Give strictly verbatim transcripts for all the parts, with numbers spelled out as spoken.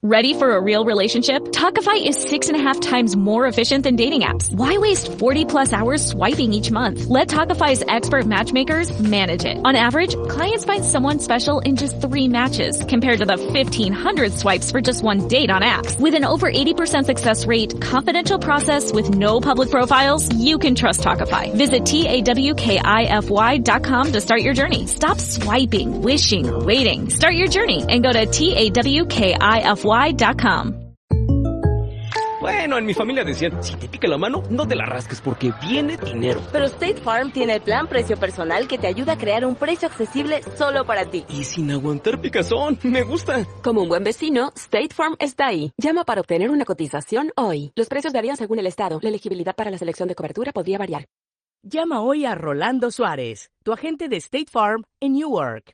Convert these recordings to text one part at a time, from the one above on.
Ready for a real relationship? Talkify is six and a half times more efficient than dating apps. Why waste forty plus hours swiping each month? Let Talkify's expert matchmakers manage it. On average, clients find someone special in just three matches, compared to the fifteen hundred swipes for just one date on apps. With an over eighty percent success rate, confidential process with no public profiles, you can trust Talkify. Visit T-A-W-K-I-F-Y dot com to start your journey. Stop swiping, wishing, waiting. Start your journey and go to T A W K I F Y dot com. Bueno, en mi familia decían, si te pica la mano, no te la rasques porque viene dinero. Pero State Farm tiene el plan precio personal que te ayuda a crear un precio accesible solo para ti. Y sin aguantar picazón, me gusta. Como un buen vecino, State Farm está ahí. Llama para obtener una cotización hoy. Los precios varían según el estado. La elegibilidad para la selección de cobertura podría variar. Llama hoy a Rolando Suárez, tu agente de State Farm en Newark.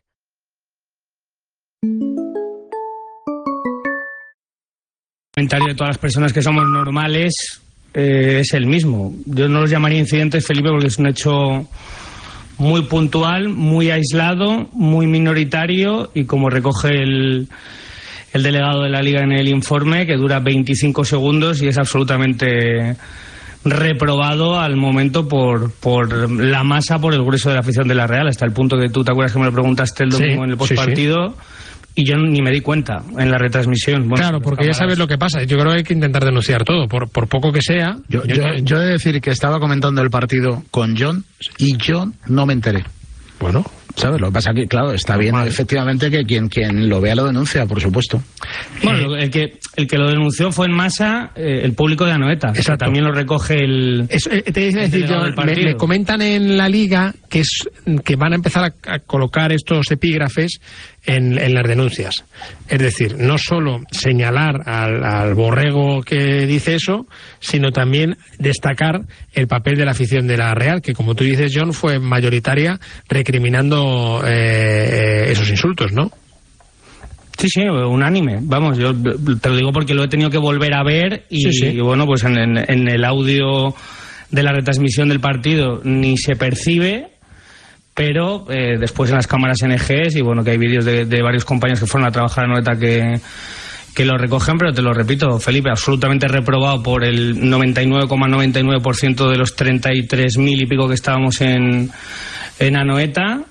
El comentario de todas las personas que somos normales eh, es el mismo. Yo no los llamaría incidentes, Felipe, porque es un hecho muy puntual, muy aislado, muy minoritario y como recoge el, el delegado de la Liga en el informe, que dura veinticinco segundos y es absolutamente reprobado al momento por, por la masa, por el grueso de la afición de la Real, hasta el punto que tú te acuerdas que me lo preguntaste el domingo sí, en el postpartido. Sí, sí. Y yo ni me di cuenta en la retransmisión. Bueno, claro, porque ya sabes lo que pasa. Yo creo que hay que intentar denunciar todo, por, por poco que sea. Yo, yo, yo, yo he de decir que estaba comentando el partido con John y yo no me enteré. Bueno, ¿sabes? Lo que pasa que, claro, está bien vale. efectivamente que quien quien lo vea lo denuncia, por supuesto. Bueno, el que el que lo denunció fue en masa eh, el público de Anoeta. Exacto. También lo recoge el... Eso, eh, te iba a decir, yo, me, me comentan en la Liga que es que van a empezar a, a colocar estos epígrafes en, en las denuncias. Es decir, no solo señalar al, al borrego que dice eso, sino también destacar el papel de la afición de la Real, que como tú dices, John, fue mayoritaria recriminando eh, esos insultos, ¿no? Sí, sí, unánime. Vamos, yo te lo digo porque lo he tenido que volver a ver y, sí, sí. y bueno, pues en, en, en el audio de la retransmisión del partido ni se percibe, pero eh, después en las cámaras N Gs y bueno, que hay vídeos de, de varios compañeros que fueron a trabajar en Anoeta que, que lo recogen, pero te lo repito, Felipe, absolutamente reprobado por el noventa y nueve coma noventa y nueve por ciento de los treinta y tres mil y pico que estábamos en, en Anoeta.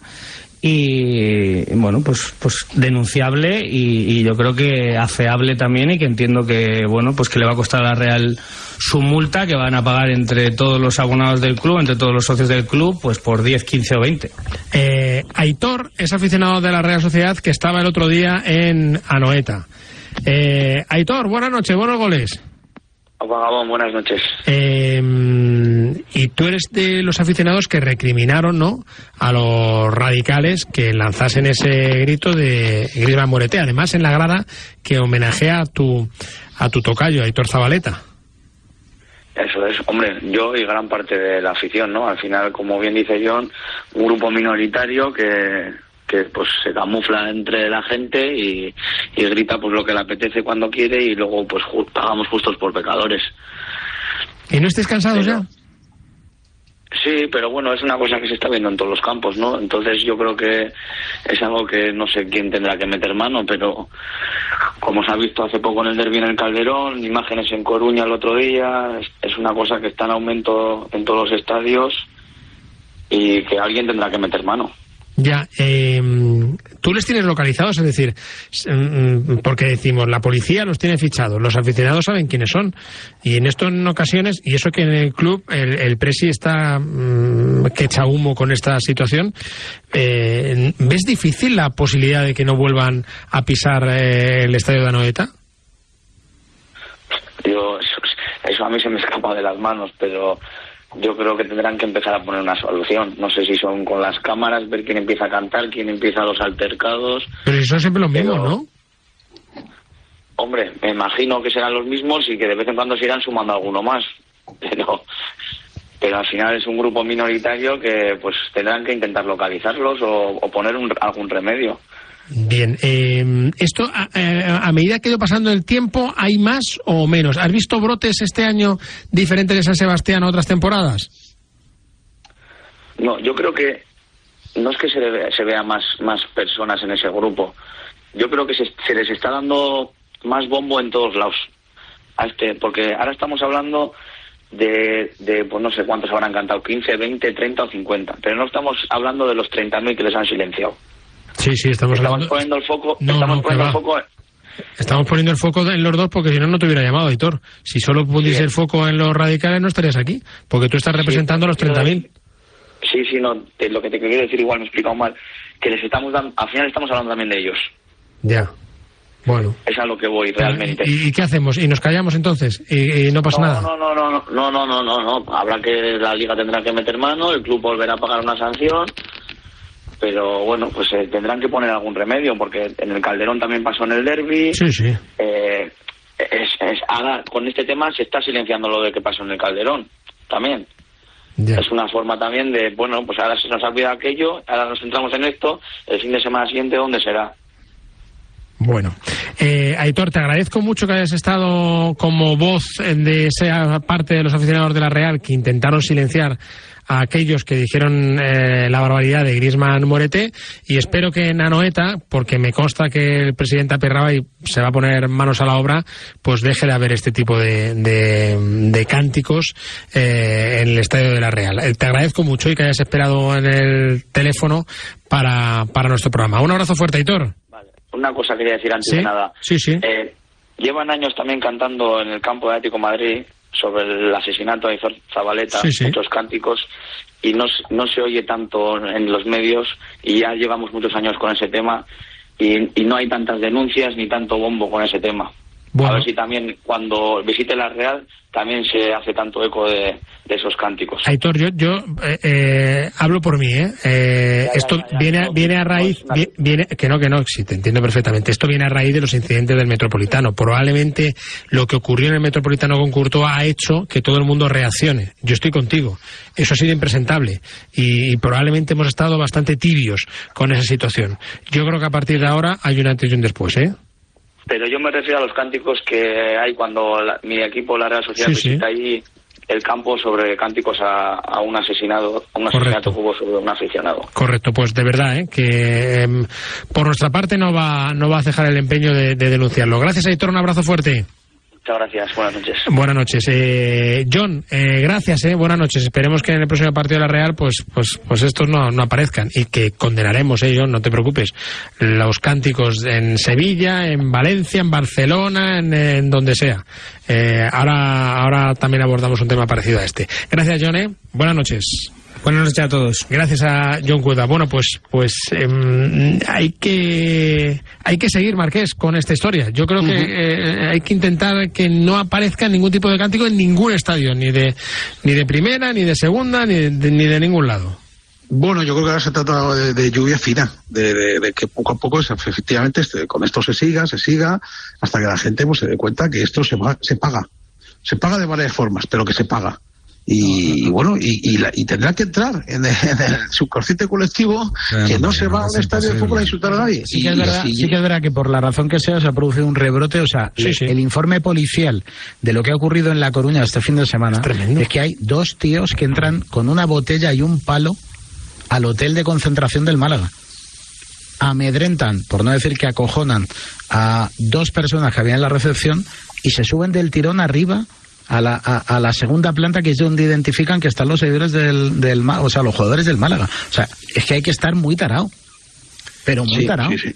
Y bueno, pues pues denunciable y, y yo creo que afeable también, y que entiendo que bueno, pues que le va a costar a la Real su multa, que van a pagar entre todos los abonados del club, entre todos los socios del club, pues por diez, quince o veinte. Eh, Aitor es aficionado de la Real Sociedad que estaba el otro día en Anoeta. Eh, Aitor, buenas noches, buenos goles. Gabón, buenas noches. Eh, y tú eres de los aficionados que recriminaron, ¿no?, a los radicales que lanzasen ese grito de Griezmann muérete, además en la grada que homenajea a tu a tu tocayo, Aitor Zabaleta. Eso es, hombre, yo y gran parte de la afición, ¿no? Al final, como bien dice John, un grupo minoritario que que pues se camufla entre la gente y, y grita pues lo que le apetece cuando quiere y luego pues ju pagamos justos por pecadores. ¿Y no estés cansados pero, ya? Sí, pero bueno, es una cosa que se está viendo en todos los campos, ¿no? Entonces yo creo que es algo que no sé quién tendrá que meter mano, pero como se ha visto hace poco en el derbi en el Calderón, imágenes en Coruña el otro día, es, es una cosa que está en aumento en todos los estadios y que alguien tendrá que meter mano. Ya, eh, tú les tienes localizados, es decir, porque decimos, la policía los tiene fichados, los aficionados saben quiénes son, y en esto en ocasiones, y eso que en el club el, el presi está mmm, que echa humo con esta situación, eh, ¿ves difícil la posibilidad de que no vuelvan a pisar eh, el estadio de Anoeta? Digo, eso, eso a mí se me escapa de las manos, pero yo creo que tendrán que empezar a poner una solución. No sé si son con las cámaras, ver quién empieza a cantar, quién empieza los altercados. Pero si son siempre los mismos, ¿no? Hombre, me imagino que serán los mismos y que de vez en cuando se irán sumando alguno más. Pero, pero al final es un grupo minoritario que pues tendrán que intentar localizarlos o, o poner un, algún remedio. Bien, eh, esto a, a medida que ha ido pasando el tiempo, ¿hay más o menos? ¿Has visto brotes este año diferentes de San Sebastián a otras temporadas? No, yo creo que no es que se, vea, se vea más, más personas en ese grupo. Yo creo que se, se les está dando más bombo en todos lados. A este, porque ahora estamos hablando de, de, pues no sé cuántos habrán cantado, quince, veinte, treinta o cincuenta, pero no estamos hablando de los treinta mil que les han silenciado. Sí, sí, estamos, estamos hablando... poniendo el foco, no, estamos no, poniendo el foco... Estamos poniendo el foco en los dos porque si no, no te hubiera llamado, Aitor. Si solo pudiese sí. el foco en los radicales, no estarías aquí, porque tú estás representando sí, a los treinta mil. Sí, sí, no, te, lo que te quiero decir igual me he explicado mal, que les estamos dando, al final estamos hablando también de ellos. Ya. Bueno. Es a lo que voy, realmente. ¿Y, y qué hacemos? ¿Y nos callamos entonces? ¿Y, y no pasa no, nada? No, no, no, no, no, no, no, no, no. Habrá que, la Liga tendrá que meter mano, el club volverá a pagar una sanción, pero bueno, pues eh, tendrán que poner algún remedio, porque en el Calderón también pasó en el derbi. Sí, sí. Eh, es, es, ahora, con este tema se está silenciando lo de que pasó en el Calderón, también. Ya. Es una forma también de, bueno, pues ahora se nos ha olvidado aquello, ahora nos centramos en esto, el fin de semana siguiente, ¿dónde será? Bueno, eh, Aitor, te agradezco mucho que hayas estado como voz de esa parte de los aficionados de la Real que intentaron silenciar a aquellos que dijeron eh, la barbaridad de Griezmann Morete, y espero que en Anoeta, porque me consta que el presidente Aperraba y se va a poner manos a la obra, pues deje de haber este tipo de, de, de cánticos eh, en el estadio de la Real. Eh, te agradezco mucho y que hayas esperado en el teléfono para, para nuestro programa. Un abrazo fuerte, Aitor. Una cosa quería decir antes ¿Sí? de nada. Sí, sí. Eh, llevan años también cantando en el campo de Atlético de Madrid sobre el asesinato de Aitor Zabaleta, sí, sí. muchos cánticos, y no, no se oye tanto en los medios, y ya llevamos muchos años con ese tema, y, y no hay tantas denuncias ni tanto bombo con ese tema. Bueno. A ver si también cuando visite la Real también se hace tanto eco de, de esos cánticos. Aitor, yo, yo eh, eh, hablo por mí, ¿eh? eh ya, esto ya, ya, viene, no, viene a raíz, no, viene, viene, que no, que no, sí, te entiendo perfectamente. Esto viene a raíz de los incidentes del Metropolitano. Probablemente lo que ocurrió en el Metropolitano con Courtois ha hecho que todo el mundo reaccione. Yo estoy contigo. Eso ha sido impresentable. Y, y probablemente hemos estado bastante tibios con esa situación. Yo creo que a partir de ahora hay un antes y un después, ¿eh? Pero yo me refiero a los cánticos que hay cuando la, mi equipo, la Real Sociedad, sí, visita sí. ahí el campo sobre cánticos a, a un asesinado, a un asesinato que hubo sobre un aficionado. Correcto, pues de verdad, ¿eh? que eh, por nuestra parte no va no va a cejar el empeño de, de denunciarlo. Gracias, Aitor, un abrazo fuerte. Muchas gracias, buenas noches. Buenas noches. Eh, John, eh, gracias, eh, buenas noches. Esperemos que en el próximo partido de la Real pues pues pues estos no, no aparezcan y que condenaremos, eh, John, no te preocupes, los cánticos en Sevilla, en Valencia, en Barcelona, en, en donde sea. Eh, ahora, ahora también abordamos un tema parecido a este. Gracias, John, eh. Buenas noches. Buenas noches a todos. Gracias a John Cueda. Bueno, pues pues eh, hay que hay que seguir, Marqués, con esta historia. Yo creo uh-huh. que eh, hay que intentar que no aparezca ningún tipo de cántico en ningún estadio, ni de ni de primera, ni de segunda, ni de, ni de ningún lado. Bueno, yo creo que ahora se trata de, de lluvia fina, de, de, de que poco a poco, efectivamente, este, con esto se siga, se siga, hasta que la gente pues, se dé cuenta que esto se, va, se paga. Se paga de varias formas, pero que se paga. Y, y bueno, y, y, la, y tendrá que entrar en el, en el subconsciente colectivo bueno, que no se va a un estadio de fútbol a insultar a nadie. Sí que, es verdad, sí que es verdad que por la razón que sea se ha producido un rebrote. O sea, sí, sí. el informe policial de lo que ha ocurrido en La Coruña este fin de semana es, es que hay dos tíos que entran con una botella y un palo al hotel de concentración del Málaga. Amedrentan, por no decir que acojonan, a dos personas que había en la recepción y se suben del tirón arriba a la, a, a la segunda planta, que es donde identifican que están los seguidores del, del o sea, los jugadores del Málaga. O sea, es que hay que estar muy tarado, pero muy sí, tarado. Sí, sí.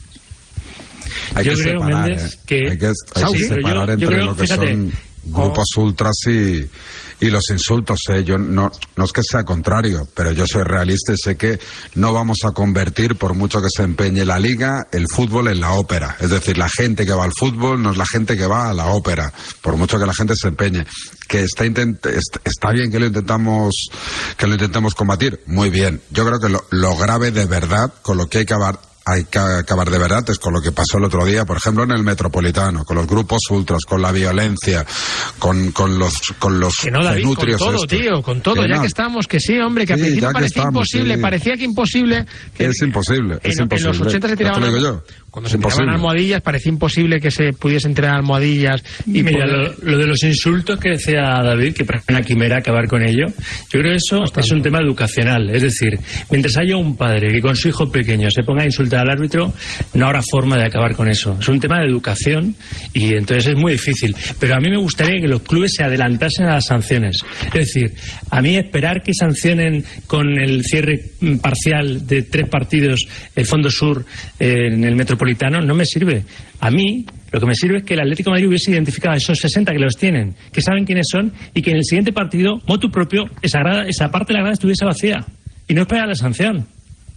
Hay yo que creo, separar, Méndez, eh. que... hay que, hay que separar yo, entre yo creo, lo que fíjate, son grupos oh. ultras y, y los insultos. ¿eh? Yo no, no es que sea contrario, pero yo soy realista y sé que no vamos a convertir, por mucho que se empeñe la liga, el fútbol en la ópera. Es decir, la gente que va al fútbol no es la gente que va a la ópera, por mucho que la gente se empeñe. Que está, intent, está bien que lo intentamos que lo intentemos combatir, muy bien. Yo creo que lo, lo grave de verdad, con lo que hay que acabar hay que acabar de verdad es con lo que pasó el otro día, por ejemplo, en el Metropolitano, con los grupos ultras, con la violencia, con, con los con los que no, David, cenutrios con todo, estos. tío, con todo, que ya no. que estamos, que sí, hombre, que al sí, principio parecía estamos, imposible, sí. parecía que imposible. Que, es imposible, es en, imposible. En los ochenta se tiraban ¿Ya te lo digo yo? cuando se tiraban almohadillas parecía imposible que se pudiesen tirar almohadillas. Y Mira, poder... lo, lo de los insultos que decía David, que parece una quimera acabar con ello, yo creo que eso Bastante. es un tema educacional. Es decir, mientras haya un padre que con su hijo pequeño se ponga a insultar al árbitro, no habrá forma de acabar con eso. Es un tema de educación y entonces es muy difícil. Pero a mí me gustaría que los clubes se adelantasen a las sanciones. Es decir, a mí esperar que sancionen con el cierre parcial de tres partidos el Fondo Sur eh, en el Metropolitano no me sirve. A mí lo que me sirve es que el Atlético de Madrid hubiese identificado a esos sesenta que los tienen, que saben quiénes son, y que en el siguiente partido, motu propio, esa, grada, esa parte de la grada estuviese vacía. Y no esperar la sanción.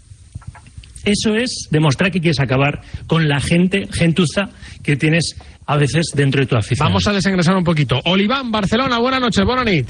Eso es demostrar que quieres acabar con la gente, gentuza, que tienes a veces dentro de tu afición. Vamos a desengrasar un poquito. Oliván, Barcelona, buenas noches, buenas noches.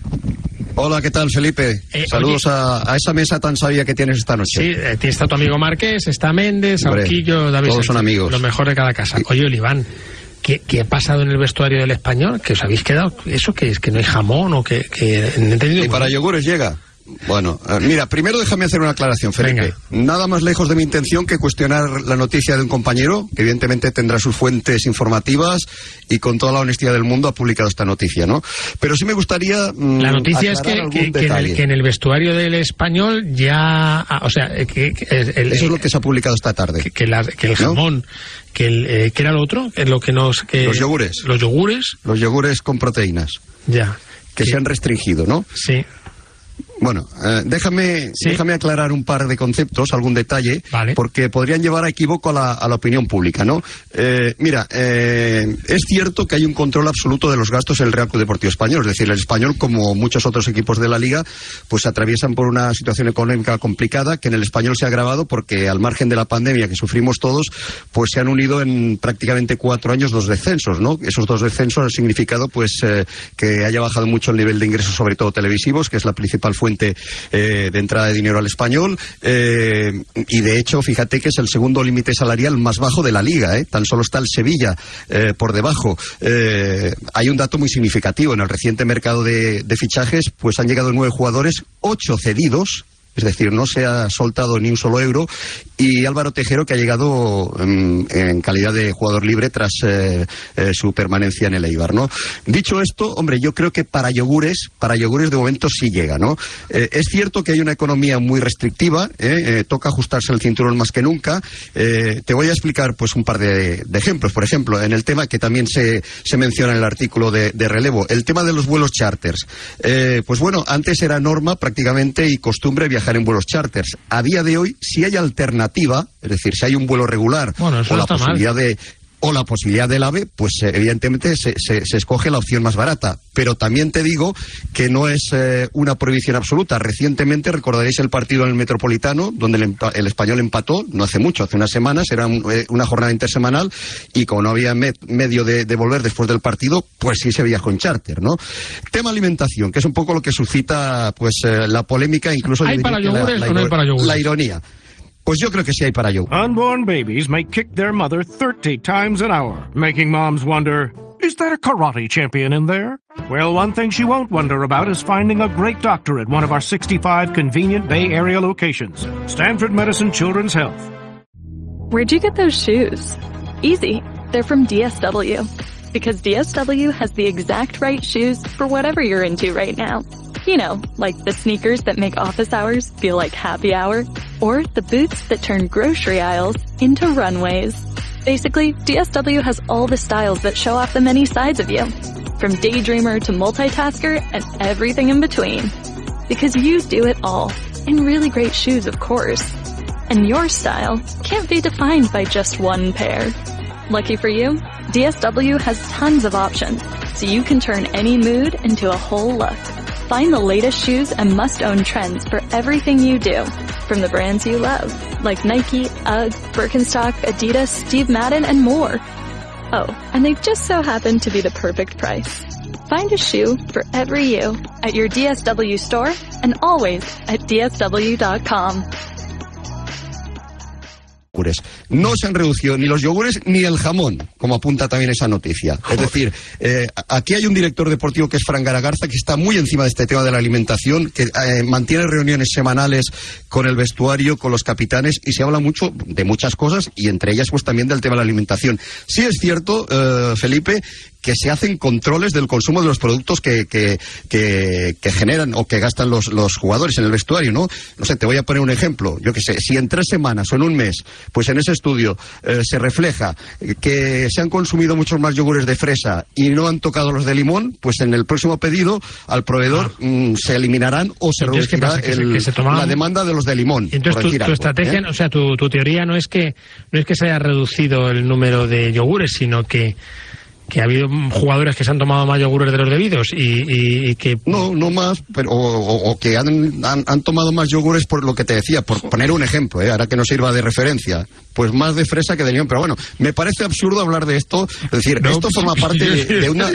Hola, ¿qué tal, Felipe? Eh, Saludos oye, a, a esa mesa tan sabia que tienes esta noche. Sí, eh, está tu amigo Marqués, está Méndez, Auquillo, David. Todos son amigos. Lo mejor de cada casa. Oye, Oliván, ¿qué, ¿qué ha pasado en el vestuario del Español? ¿Que os habéis quedado? ¿Eso qué es? ¿Que no hay jamón o que...? que no he entendido. ¿Y para yogures llega? Bueno, eh, mira, primero déjame hacer una aclaración, Felipe. Venga. Nada más lejos de mi intención que cuestionar la noticia de un compañero, que evidentemente tendrá sus fuentes informativas y con toda la honestidad del mundo ha publicado esta noticia, ¿no? Pero sí me gustaría mmm, La noticia es que, que, que, en el, que en el vestuario del Español ya... O sea, que... que el, Eso es lo que se ha publicado esta tarde. Que, que, la, que el jamón... ¿No? Que el, eh, ¿Qué era lo otro? Es lo que nos... Que, los yogures. Los yogures. Los yogures con proteínas. Ya. Que sí. Se han restringido, ¿no? Sí. Bueno, eh, déjame, ¿Sí? déjame aclarar un par de conceptos, algún detalle, vale. porque podrían llevar a equivoco a la, a la opinión pública, ¿no? Eh, mira, eh, es cierto que hay un control absoluto de los gastos en el Real Club Deportivo Español, es decir, el Español, como muchos otros equipos de la Liga, pues atraviesan por una situación económica complicada que en el Español se ha agravado porque al margen de la pandemia que sufrimos todos, pues se han unido en prácticamente cuatro años dos descensos, ¿no? Esos dos descensos han significado, pues, eh, que haya bajado mucho el nivel de ingresos, sobre todo televisivos, que es la principal fuente Eh, de entrada de dinero al Español, eh, y de hecho fíjate que es el segundo límite salarial más bajo de la Liga, eh, tan solo está el Sevilla eh, por debajo. Eh, hay un dato muy significativo: en el reciente mercado de, de fichajes pues han llegado nueve jugadores, ocho cedidos, es decir, no se ha soltado ni un solo euro, y Álvaro Tejero, que ha llegado en, en calidad de jugador libre tras eh, eh, su permanencia en el Eibar, ¿no? Dicho esto, hombre, yo creo que para yogures, para yogures de momento sí llega, ¿no? Eh, es cierto que hay una economía muy restrictiva, ¿eh? Eh, toca ajustarse el cinturón más que nunca. Eh, te voy a explicar pues un par de, de ejemplos. Por ejemplo, en el tema que también se, se menciona en el artículo de, de relevo, el tema de los vuelos charters. Eh, pues bueno, antes era norma prácticamente y costumbre viajar en vuelos charters. A día de hoy, si hay alternativa, es decir, si hay un vuelo regular bueno, o la posibilidad mal. de o la posibilidad del AVE, pues eh, evidentemente se, se, se escoge la opción más barata. Pero también te digo que no es eh, una prohibición absoluta. Recientemente recordaréis el partido en el Metropolitano, donde el, el Español empató, no hace mucho, hace unas semanas, era un, eh, una jornada intersemanal, y como no había me, medio de, de volver después del partido, pues sí se viajó en charter, ¿no? Tema alimentación, que es un poco lo que suscita pues eh, la polémica, incluso ¿Hay para yogures la, la, o no hay para yogures? La ironía. Pues yo creo que sí hay para yo. Unborn babies may kick their mother thirty times an hour, making moms wonder, is there a karate champion in there? Well, one thing she won't wonder about is finding a great doctor at one of our sixty-five convenient Bay Area locations. Stanford Medicine Children's Health. Where'd you get those shoes? Easy. They're from D S W. Because D S W has the exact right shoes for whatever you're into right now. You know, like the sneakers that make office hours feel like happy hour, or the boots that turn grocery aisles into runways. Basically, D S W has all the styles that show off the many sides of you, from daydreamer to multitasker and everything in between. Because you do it all, in really great shoes, of course. And your style can't be defined by just one pair. Lucky for you, D S W has tons of options, so you can turn any mood into a whole look. Find the latest shoes and must-own trends for everything you do, from the brands you love, like Nike, UGG, Birkenstock, Adidas, Steve Madden, and more. Oh, and they just so happen to be the perfect price. Find a shoe for every you at your D S W store and always at D S W dot com. yogures. No se han reducido ni los yogures ni el jamón, como apunta también esa noticia. Es decir, eh, aquí hay un director deportivo que es Fran Garagarza, que está muy encima de este tema de la alimentación, que eh, mantiene reuniones semanales con el vestuario, con los capitanes, y se habla mucho de muchas cosas, y entre ellas pues también del tema de la alimentación. Sí es cierto, eh, Felipe, que se hacen controles del consumo de los productos que, que, que, que generan o que gastan los, los jugadores en el vestuario, ¿no? No sé, te voy a poner un ejemplo. Yo que sé, si en tres semanas o en un mes, pues en ese estudio eh, se refleja que se han consumido muchos más yogures de fresa y no han tocado los de limón, pues en el próximo pedido al proveedor ah. mmm, se eliminarán o se entonces, reducirá que el, que se, que se tomaban... la demanda de los de limón. Y entonces tu, tu algo, estrategia, ¿eh? O sea, tu, tu teoría no es que no es que se haya reducido el número de yogures, sino que que ha habido jugadores que se han tomado más yogures de los debidos y, y, y que... No, no más, pero o, o que han, han, han tomado más yogures por lo que te decía, por poner un ejemplo, ¿eh? Ahora que no sirva de referencia, pues más de fresa que de limón. Pero bueno, me parece absurdo hablar de esto, es decir, no, esto forma parte de, de una...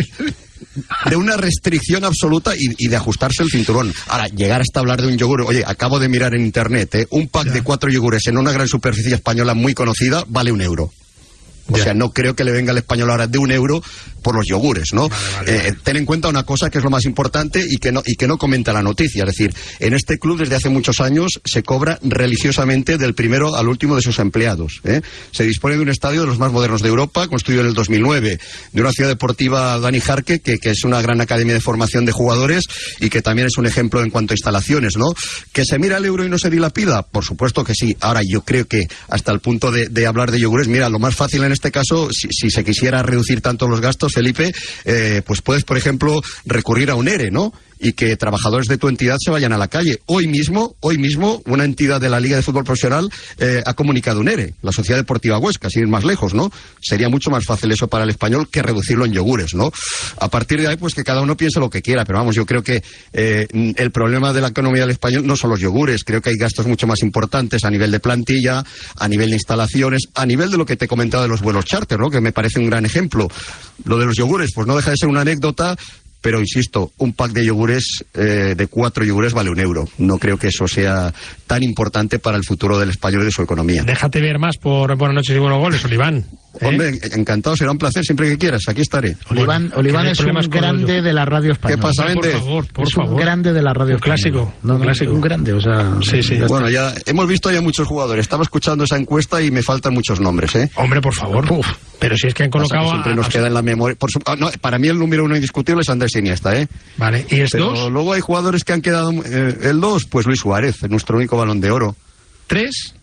de una restricción absoluta y, y de ajustarse el cinturón. Ahora, llegar hasta hablar de un yogur, oye, acabo de mirar en internet, ¿eh? Un pack ya. de cuatro yogures en una gran superficie española muy conocida vale un euro. O ya. sea, no creo que le venga al español ahora de un euro por los yogures, ¿no? Vale, vale, eh, vale. Ten en cuenta una cosa que es lo más importante y que no y que no comenta la noticia. Es decir, en este club desde hace muchos años se cobra religiosamente del primero al último de sus empleados, ¿eh? Se dispone de un estadio de los más modernos de Europa, construido en el dos mil nueve, de una ciudad deportiva, Dani Jarque, que, que es una gran academia de formación de jugadores y que también es un ejemplo en cuanto a instalaciones, ¿no? ¿Que se mira el euro y no se dilapida? Por supuesto que sí. Ahora, yo creo que hasta el punto de, de hablar de yogures, mira, lo más fácil en este caso, si, si se quisiera reducir tanto los gastos, Felipe, eh, pues puedes, por ejemplo, recurrir a un ERE, ¿no? Y que trabajadores de tu entidad se vayan a la calle. Hoy mismo, hoy mismo, una entidad de la Liga de Fútbol Profesional eh, ha comunicado un ERE, la Sociedad Deportiva Huesca, sin ir más lejos, ¿no? Sería mucho más fácil eso para el español que reducirlo en yogures, ¿no? A partir de ahí, pues que cada uno piense lo que quiera, pero vamos, yo creo que eh, el problema de la economía del español no son los yogures, creo que hay gastos mucho más importantes a nivel de plantilla, a nivel de instalaciones, a nivel de lo que te he comentado de los vuelos charter, ¿no? Que me parece un gran ejemplo. Lo de los yogures, pues no deja de ser una anécdota. Pero, insisto, un pack de yogures, eh, de cuatro yogures vale un euro. No creo que eso sea tan importante para el futuro del español y de su economía. Déjate ver más por Buenas noches y buenos goles, Oliván. ¿Eh? Hombre, encantado, será un placer, siempre que quieras, aquí estaré. Oliván, bueno, Oliván es un grande de la radio española. ¿Qué pasa, Méndez? Por favor, por es favor. un grande de la radio un clásico, no, no, un clásico. Un grande, o sea... Sí, sí. Ya bueno, ya hemos visto ya muchos jugadores. Estaba escuchando esa encuesta y me faltan muchos nombres, ¿eh? Hombre, por favor. Uf. Pero si es que han colocado... Que siempre a... nos queda en la memoria. Por su... ah, no, para mí el número uno indiscutible es Andrés Iniesta, ¿eh? Vale, ¿y es Pero dos? luego hay jugadores que han quedado... Eh, el dos, pues Luis Suárez, nuestro único Balón de Oro. ¿Tres?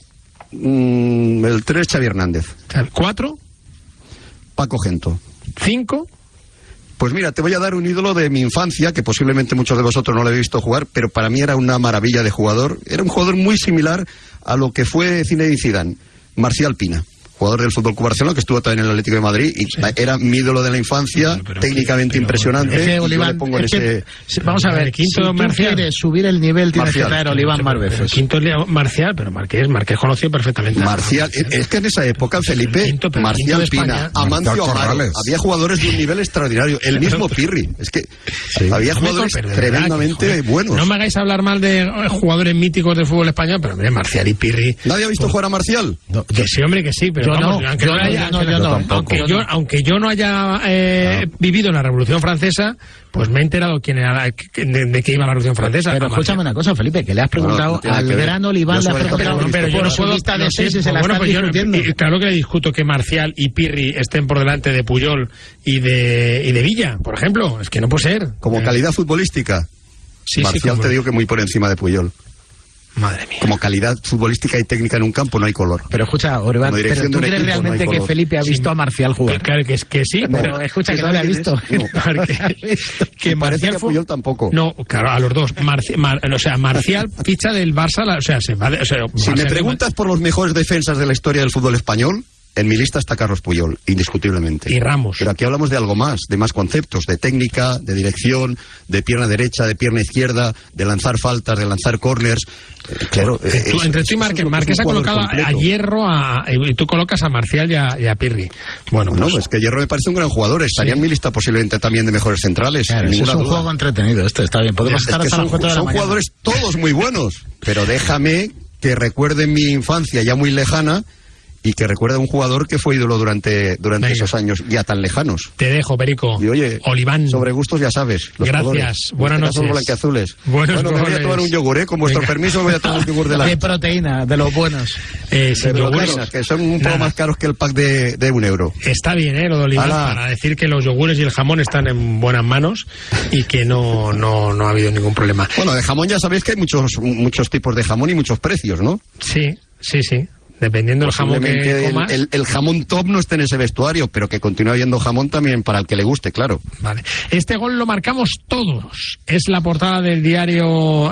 Mm, el tres, Xavi Hernández. ¿Cuatro? Paco Gento. ¿Cinco? Pues mira, te voy a dar un ídolo de mi infancia, que posiblemente muchos de vosotros no lo habéis visto jugar, pero para mí era una maravilla de jugador. Era un jugador muy similar a lo que fue Zinedine Zidane, Marcial Pina, jugador del Fútbol Club Barcelona, que estuvo también en el Atlético de Madrid, y sí. era mi ídolo de la infancia, pero, pero, técnicamente pero, impresionante. Es que, Oliván, yo le pongo es en que, ese... Vamos a ver, si quinto tú Marcial. quieres subir el nivel, tienes Marcial. que traer a Oliván más veces. Quinto Marcial, pero Marqués, Marqués conoció perfectamente. Marcial, es que en esa época, Felipe, quinto, Marcial Pina, Amancio Amaro, había jugadores de un nivel extraordinario, el mismo Pirri, es que sí. había jugadores pero, pero, tremendamente verdad, buenos. No me hagáis hablar mal de jugadores míticos del fútbol español, pero mire, Marcial y Pirri. ¿Nadie ha visto pues, jugar a Marcial? No, que sí, hombre, que sí, pero yo vamos, no, aunque yo no haya... No, yo no, aunque, yo, aunque yo no haya eh, no. vivido en la Revolución Francesa, pues me he enterado quién era la, de, de qué iba la Revolución Francesa. Pero escúchame una cosa, Felipe, que le has preguntado bueno, al gran Oliván, le has preguntado pero, pero yo no puedo lista de seis y se la bueno, pues discutiendo. Yo, claro que le discuto que Marcial y Pirri estén por delante de Puyol y de, y de Villa, por ejemplo. Es que no puede ser. Como calidad futbolística, sí, Marcial sí, como... te digo que muy por encima de Puyol. Madre mía. Como calidad futbolística y técnica en un campo no hay color. Pero escucha, Orban, ¿pero tú crees realmente no que Felipe ha visto sí. a Marcial jugar? Claro que es que sí. Pero no, escucha que no le ha visto. No. que Marcial que Puyol tampoco. No, claro, a los dos. Marci... Mar... O sea, Marcial ficha del Barça, la... o sea, se va de... o sea, si me preguntas por los mejores defensas de la historia del fútbol español, en mi lista está Carlos Puyol, indiscutiblemente. Y Ramos. Pero aquí hablamos de algo más, de más conceptos, de técnica, de dirección, de pierna derecha, de pierna izquierda, de lanzar faltas, de lanzar corners. Eh, claro. Eh, tú, es, entre tú y Márquez, Márquez ha colocado completo. a Hierro a, y tú colocas a Marcial y a, y a Pirri. Bueno, no, pues, es que Hierro me parece un gran jugador. Estaría sí. en mi lista posiblemente también de mejores centrales. Claro, es un duda. juego entretenido, este está bien. Podemos es, estar es hasta son, las cuatro de la son mañana. Jugadores todos muy buenos, pero déjame que recuerde mi infancia ya muy lejana y que recuerda a un jugador que fue ídolo durante, durante esos años ya tan lejanos. Te dejo, Perico. Y oye, Oliván. Sobre gustos ya sabes. Los Gracias. Colores. Buenas noches. noches. Blanquiazules. Buenos bueno, me voy a tomar un yogur, ¿eh? Con vuestro Venga. permiso, me voy a tomar un yogur de la... De proteína, de los buenos. Eh, sin de yogures. Proteínas, que son un poco más caros que el pack de, de un euro. Está bien, ¿eh? Lo de Oliván, para decir que los yogures y el jamón están en buenas manos y que no, no, no ha habido ningún problema. Bueno, de jamón ya sabéis que hay muchos, muchos tipos de jamón y muchos precios, ¿no? Sí, sí, sí. Dependiendo del jamón que comas. El, el, el jamón top no esté en ese vestuario, pero que continúe habiendo jamón también para el que le guste, claro. Vale. Este gol lo marcamos todos. Es la portada del diario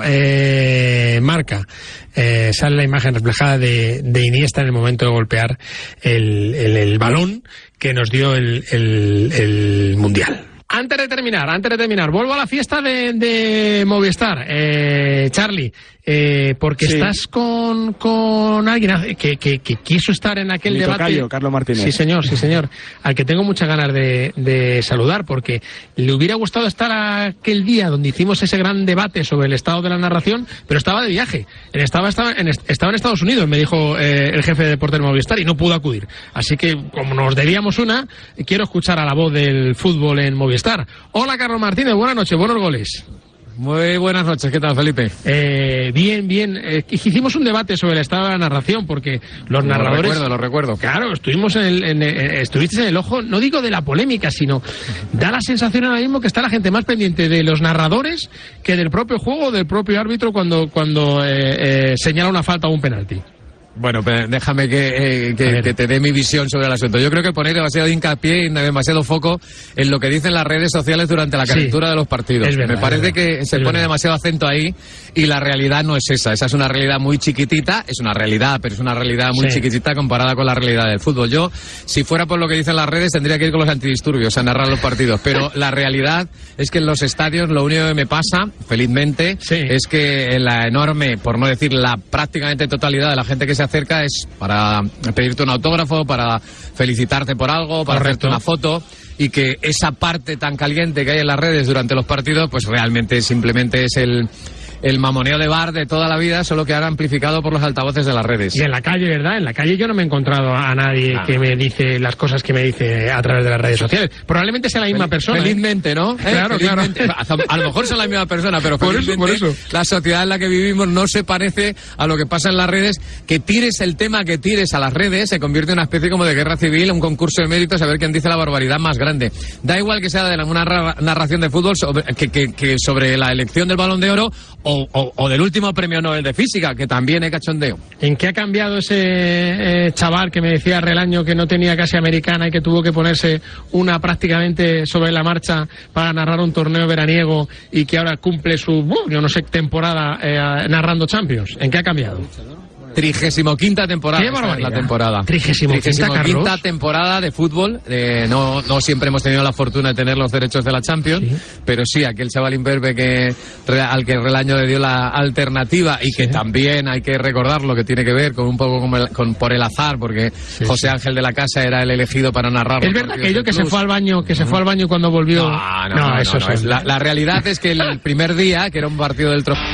eh, Marca. Eh, sale la imagen reflejada de, de Iniesta en el momento de golpear el, el, el balón que nos dio el, el, el Mundial. Antes de terminar, antes de terminar, vuelvo a la fiesta de, de Movistar. Eh, Charlie, eh, porque sí. estás con, con alguien que, que, que quiso estar en aquel Mi debate. tocayo, Carlos Martínez. Sí, señor, sí, señor. Al que tengo muchas ganas de, de saludar, porque le hubiera gustado estar aquel día donde hicimos ese gran debate sobre el estado de la narración, pero estaba de viaje. Estaba, estaba, en, estaba en Estados Unidos, me dijo eh, el jefe de deporte de Movistar, y no pudo acudir. Así que, como nos debíamos una, quiero escuchar a la voz del fútbol en Movistar. Hola, Carlos Martínez, buenas noches, buenos goles. Muy buenas noches, ¿qué tal, Felipe? Eh, bien, bien. Eh, hicimos un debate sobre el estado de la narración, porque los lo narradores... Lo recuerdo, lo recuerdo. Claro, estuvimos en el, en, eh, estuviste en el ojo, no digo de la polémica, sino da la sensación ahora mismo que está la gente más pendiente de los narradores que del propio juego, del propio árbitro cuando, cuando eh, eh, señala una falta o un penalti. Bueno, déjame que, eh, que, que te dé mi visión sobre el asunto. Yo creo que poner demasiado hincapié y demasiado foco en lo que dicen las redes sociales durante la calentura sí, de los partidos. Verdad, Me parece que se es pone verdad. demasiado acento ahí y la realidad no es esa. Esa es una realidad muy chiquitita, es una realidad, pero es una realidad muy sí. chiquitita comparada con la realidad del fútbol. Yo, si fuera por lo que dicen las redes, tendría que ir con los antidisturbios a narrar los partidos. Pero la realidad es que en los estadios lo único que me pasa, felizmente, sí. es que la enorme, por no decir la prácticamente totalidad de la gente que se acerca es para pedirte un autógrafo, para felicitarte por algo, para Correcto. hacerte una foto, y que esa parte tan caliente que hay en las redes durante los partidos, pues realmente simplemente es el... el mamoneo de bar de toda la vida, solo que ahora amplificado por los altavoces de las redes. Y en la calle, ¿verdad? En la calle yo no me he encontrado a nadie ah. que me dice las cosas que me dice a través de las redes sociales. Probablemente sea la misma Fel persona. Felizmente, ¿eh? ¿no? ¿Eh? Claro, felizmente. claro. A, a lo mejor son la misma persona, pero por felizmente eso, por eso. la sociedad en la que vivimos no se parece a lo que pasa en las redes. Que tires el tema que tires a las redes se convierte en una especie como de guerra civil, un concurso de méritos a ver quién dice la barbaridad más grande. Da igual que sea de una narración de fútbol sobre, que, que, que sobre la elección del Balón de Oro o, o, o del último premio Nobel de Física, que también hay cachondeo. ¿En qué ha cambiado ese eh, chaval que me decía Relaño que no tenía casi americana y que tuvo que ponerse una prácticamente sobre la marcha para narrar un torneo veraniego y que ahora cumple su, uh, yo no sé, temporada eh, narrando Champions? ¿En qué ha cambiado? Trigésimo quinta temporada. ¡Qué barbaridad! La temporada. Trigésimo, Trigésimo quinta, quinta temporada de fútbol. Eh, no, no siempre hemos tenido la fortuna de tener los derechos de la Champions, sí. pero sí, aquel chaval imberbe que, al que Relaño le dio la alternativa y sí. que también hay que recordarlo, que tiene que ver con un poco con, el, con por el azar, porque sí, José sí. Ángel de la Casa era el elegido para narrar. Es verdad que yo que se fue al baño, que se fue al baño cuando volvió. No, no, no, no, eso no, no es. La, la realidad es que el primer día, que era un partido del trofeo.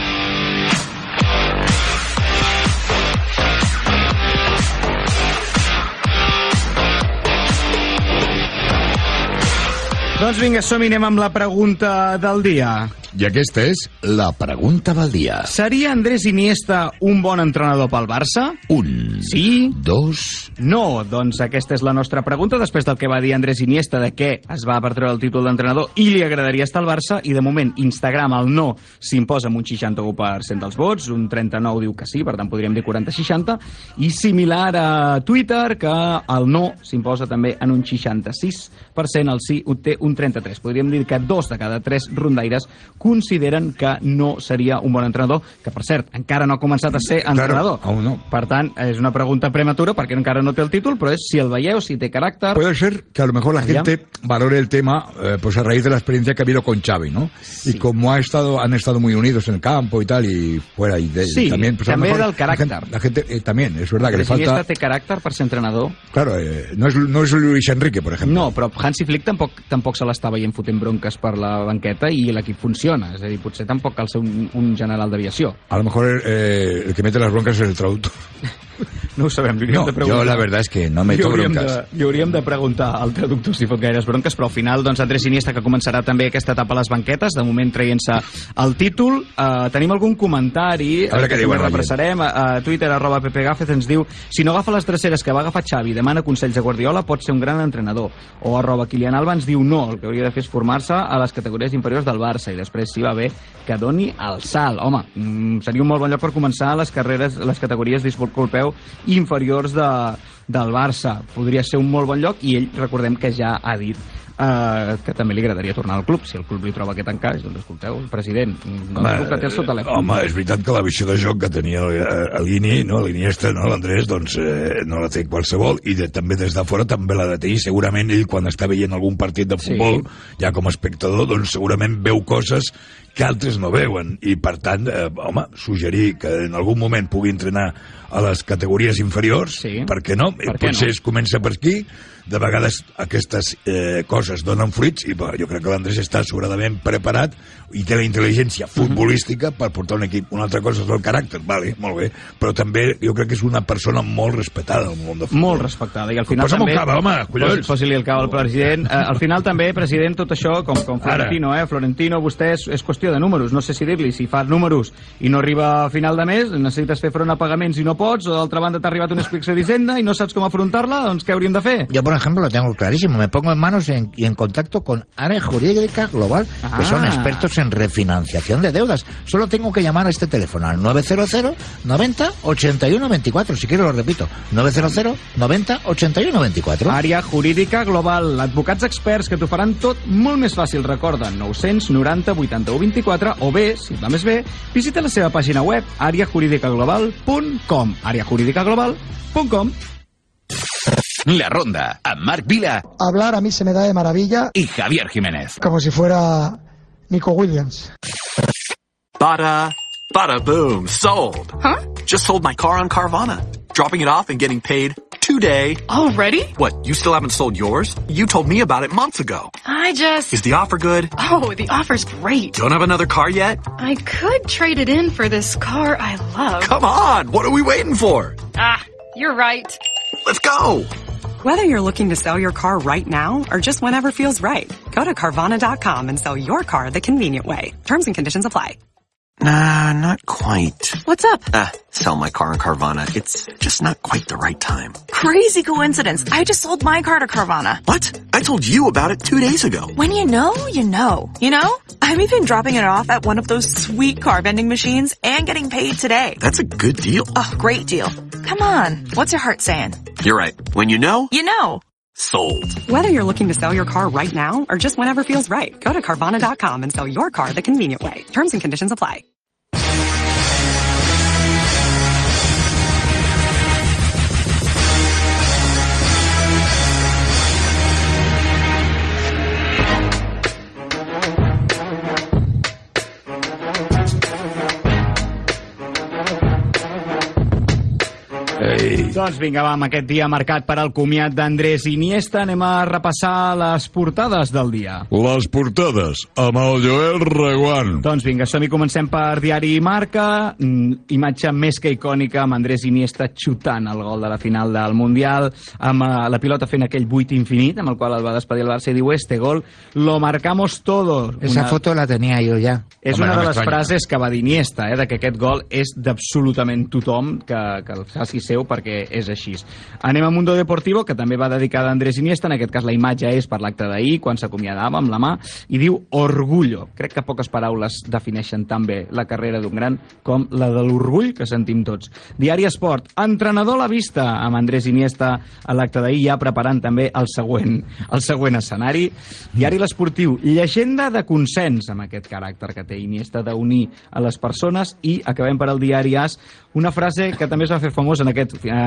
Doncs vinga, som-hi, anem amb la pregunta del dia. I aquesta és la pregunta del dia. Seria Andrés Iniesta un bon entrenador pel Barça? Un. Sí? Dos. No, doncs aquesta és la nostra pregunta, després del que va dir Andrés Iniesta de què es va per treure el títol d'entrenador i li agradaria estar al Barça, i de moment Instagram el no s'imposa amb un seixanta-u per cent dels vots, un trenta-nou diu que sí, per tant podríem dir quaranta seixanta, i similar a Twitter, que el no s'imposa també en un seixanta-sis per cent, el sí ho té un trenta-tres. Podríem dir que dos de cada tres rondaires consideren que no seria un bon entrenador, que per cert, encara no ha començat a ser entrenador. Claro, aún no. Per tant, és una pregunta prematura perquè encara no té el títol, però és si el veieu, si té caràcter... Puede ser que a lo mejor la gente valore el tema eh, pues a raíz de la experiencia que ha habido con Xavi, ¿no? Sí. Y como ha estado, han estado muy unidos en el campo y tal, y fuera, y de, sí, también... Pues també a lo mejor del caràcter. La gente, la gente eh, también, es verdad que le falta... Si té caràcter per ser entrenador... Claro, eh, no, es, no es Luis Enrique, por ejemplo. No, però Hansi Flick tampoc, tampoc se l'està veient fotent bronques per la banqueta i l'equip funciona. funciona. És a dir, potser tampoc cal ser un, un general d'aviació. A lo mejor eh, el que mete las broncas es el traductor. No ho sabem, li hauríem no, de preguntar. Jo la verdad es que no meto broncas. Li hauríem de preguntar al traductor si fot gaires bronques, però al final, doncs, Andrés Iniesta, que començarà també aquesta etapa a les banquetes, de moment traient-se el títol. Uh, tenim algun comentari a veure que què també repassarem. A, a Twitter, arroba Pepe Gáfez, ens diu: si no agafa les dreceres que va agafar Xavi i demana consells de Guardiola, pot ser un gran entrenador. O arroba Kilian Alba ens diu: no, el que hauria de fer és formar-se a les categories inferiors del Barça i després, si va bé, que doni el salt. Home, mm, seria un molt bon lloc per començar les carreres, les categories, disculpeu, inferiors de, del Barça. Podria ser un molt bon lloc, i ell, recordem que ja ha dit Uh, que també li agradaria tornar al club. Si el club li troba aquest encaix, doncs escolteu, el president, no diu que té el seu telèfon. Home, és veritat que la visió de joc que tenia l'Ini, no, l'Iniesta, no, l'Andrés, doncs eh, no la té qualsevol, i de, també des de fora també la de tenir. Segurament ell, quan està veient algun partit de futbol, sí, ja com a espectador, doncs segurament veu coses que altres no veuen, i per tant, eh, home, suggerir que en algun moment pugui entrenar a les categories inferiors, sí, per què no? Per què potser no? Es comença per aquí, de vegades aquestes eh, coses donen fruits, i bah, jo crec que l'Andrés està sobradament preparat i té la intel·ligència futbolística per portar un equip. Una altra cosa és el caràcter, vale, molt bé, però també jo crec que és una persona molt respectada al món de futbol. Molt respectada, i al final Posa també... Cava, home, collons! Posi-li el cava al president. Eh, al final també, president, tot això, com, com Florentino, eh? Florentino, vostè és, és qüestió de números. No sé si dir-li, si fas números i no arriba a final de mes, necessites fer front a pagaments i no pots, o d'altra banda t'ha arribat una explicació d'Hisenda i no saps com afrontar-la, doncs què hauríem de fer? Jo, por ejemplo, lo tengo clarísimo. Me pongo en manos en, y en contacto con Área Jurídica Global, ah, que son expertos en refinanciación de deudas. Solo tengo que llamar a este teléfono, al nueve cero cero noventa ochenta y uno veinticuatro. Si quiero lo repito, nueve cero cero noventa ochenta y uno veinticuatro. Àrea Jurídica Global, advocats experts que t'ho faran tot molt més fàcil. Recorda, nou noranta vuitanta-u vint-i-quatre, o bé, si va més bé, visita la seva pàgina web, àrea jurídica global punt com. àrea jurídica global punt com. La Ronda, a Marc Vila. Hablar a mí se me da de maravilla. Y Javier Jiménez. Como si fuera Nico Williams. Bada, bada boom, sold. Huh? Just sold my car on Carvana. Dropping it off and getting paid today. Already? What, you still haven't sold yours? You told me about it months ago. I just... Is the offer good? Oh, the offer's great. Don't have another car yet? I could trade it in for this car I love. Come on, what are we waiting for? Ah, you're right. Let's go. Whether you're looking to sell your car right now or just whenever feels right, go to Carvana dot com and sell your car the convenient way. Terms and conditions apply. Nah, not quite. What's up? Ah, sell my car on Carvana. It's just not quite the right time. Crazy coincidence. I just sold my car to Carvana. What? I told you about it two days ago. When you know, you know. You know? I'm even dropping it off at one of those sweet car vending machines and getting paid today. That's a good deal. Oh, great deal. Come on. What's your heart saying? You're right. When you know... You know. Sold. Whether you're looking to sell your car right now or just whenever feels right, go to Carvana dot com and sell your car the convenient way. Terms and conditions apply. Ei. Doncs vinga, va, amb aquest dia marcat per al comiat d'Andrés Iniesta, anem a repassar les portades del dia. Les portades, amb el Joel Reguant. Doncs vinga, som i comencem per Diari Marca, imatge més que icònica amb Andrés Iniesta xutant el gol de la final del Mundial, amb la pilota fent aquell buit infinit, amb el qual el va despedir el Barça, i diu, este gol lo marcamos todos. Esa una... foto la tenia jo ja. És Home, una de les frases que va dir Iniesta, eh, de que aquest gol és d'absolutament tothom que, que el faci seu, perquè és així. Anem a Mundo Deportivo, que també va dedicar a Andrés Iniesta, en aquest cas la imatge és per l'acte d'ahir, quan s'acomiadava amb la mà, i diu orgullo. Crec que poques paraules defineixen tan bé la carrera d'un gran com la de l'orgull que sentim tots. Diari Esport, entrenador a la vista, amb Andrés Iniesta a l'acte d'ahir, ja preparant també el següent, el següent escenari. Diari L'Esportiu, llegenda de consens, amb aquest caràcter que té Iniesta d'unir a les persones, i acabem per al Diari As, una frase que també es va fer famós en aquest, en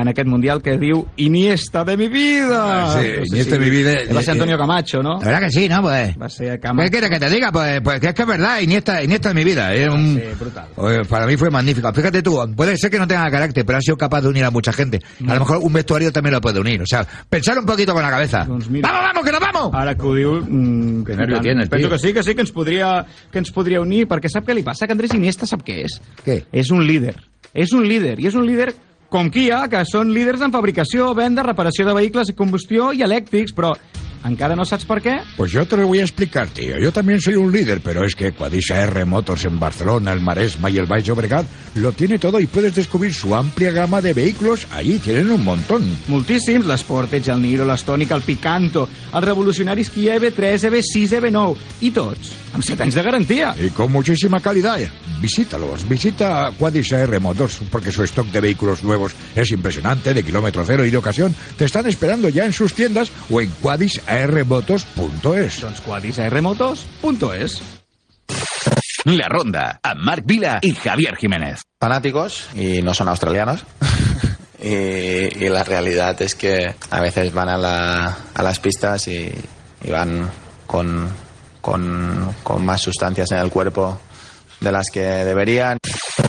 en aquest Mundial que diu Iniesta de mi vida. Ah, sí, no sé Iniesta si de mi vida. Va ser Antonio Camacho, ¿no? La verdad que sí, ¿no? Pues, va ser Camacho. ¿Qué quieres que te diga? Pues, pues que es que es verdad, Iniesta, Iniesta de mi vida. Es un, sí, brutal. Para mí fue magnífico. Fíjate tú, puede ser que no tenga carácter, pero ha sido capaz de unir a mucha gente. A lo mejor un vestuario también lo puede unir. O sea, pensar un poquito con la cabeza. Doncs mira, ¡vamos, vamos, que nos vamos! Ara que ho diu... Mmm, que nervio tiene, el penso tío. que sí, que sí, que ens podria, que ens podria unir, perquè sap què li passa? Que Andrés Iniesta sap què és? Què? És un líder. És un líder. I és un líder com Kia, que són líders en fabricació, venda, reparació de vehicles de combustió i elèctrics, però ¿encara no sabes por qué? Pues yo te lo voy a explicar, tío. Yo también soy un líder, pero es que Quadisa R Motors en Barcelona, el Maresma y el Baix Llobregat lo tiene todo y puedes descubrir su amplia gama de vehículos. Allí tienen un montón. Moltíssims, l'Sportage, el Niro, l'Stonic, el Picanto, els revolucionaris Kia E V tres, E V sis, E V nou, i tots amb set anys de garantia. Y con muchísima calidad. Visítalos, visita Quadisa R Motors, porque su stock de vehículos nuevos es impresionante, de kilómetro cero y de ocasión. Te están esperando ya en sus tiendas o en quadis a r motos punto es. Doncs quadis a r motos punto es. La Ronda, a Marc Vila y Javier Jiménez. Fanáticos, y no son australianos. y, y la realidad es que a veces van a, la, a las pistas y, y van con, con, con más sustancias en el cuerpo de las que deberían.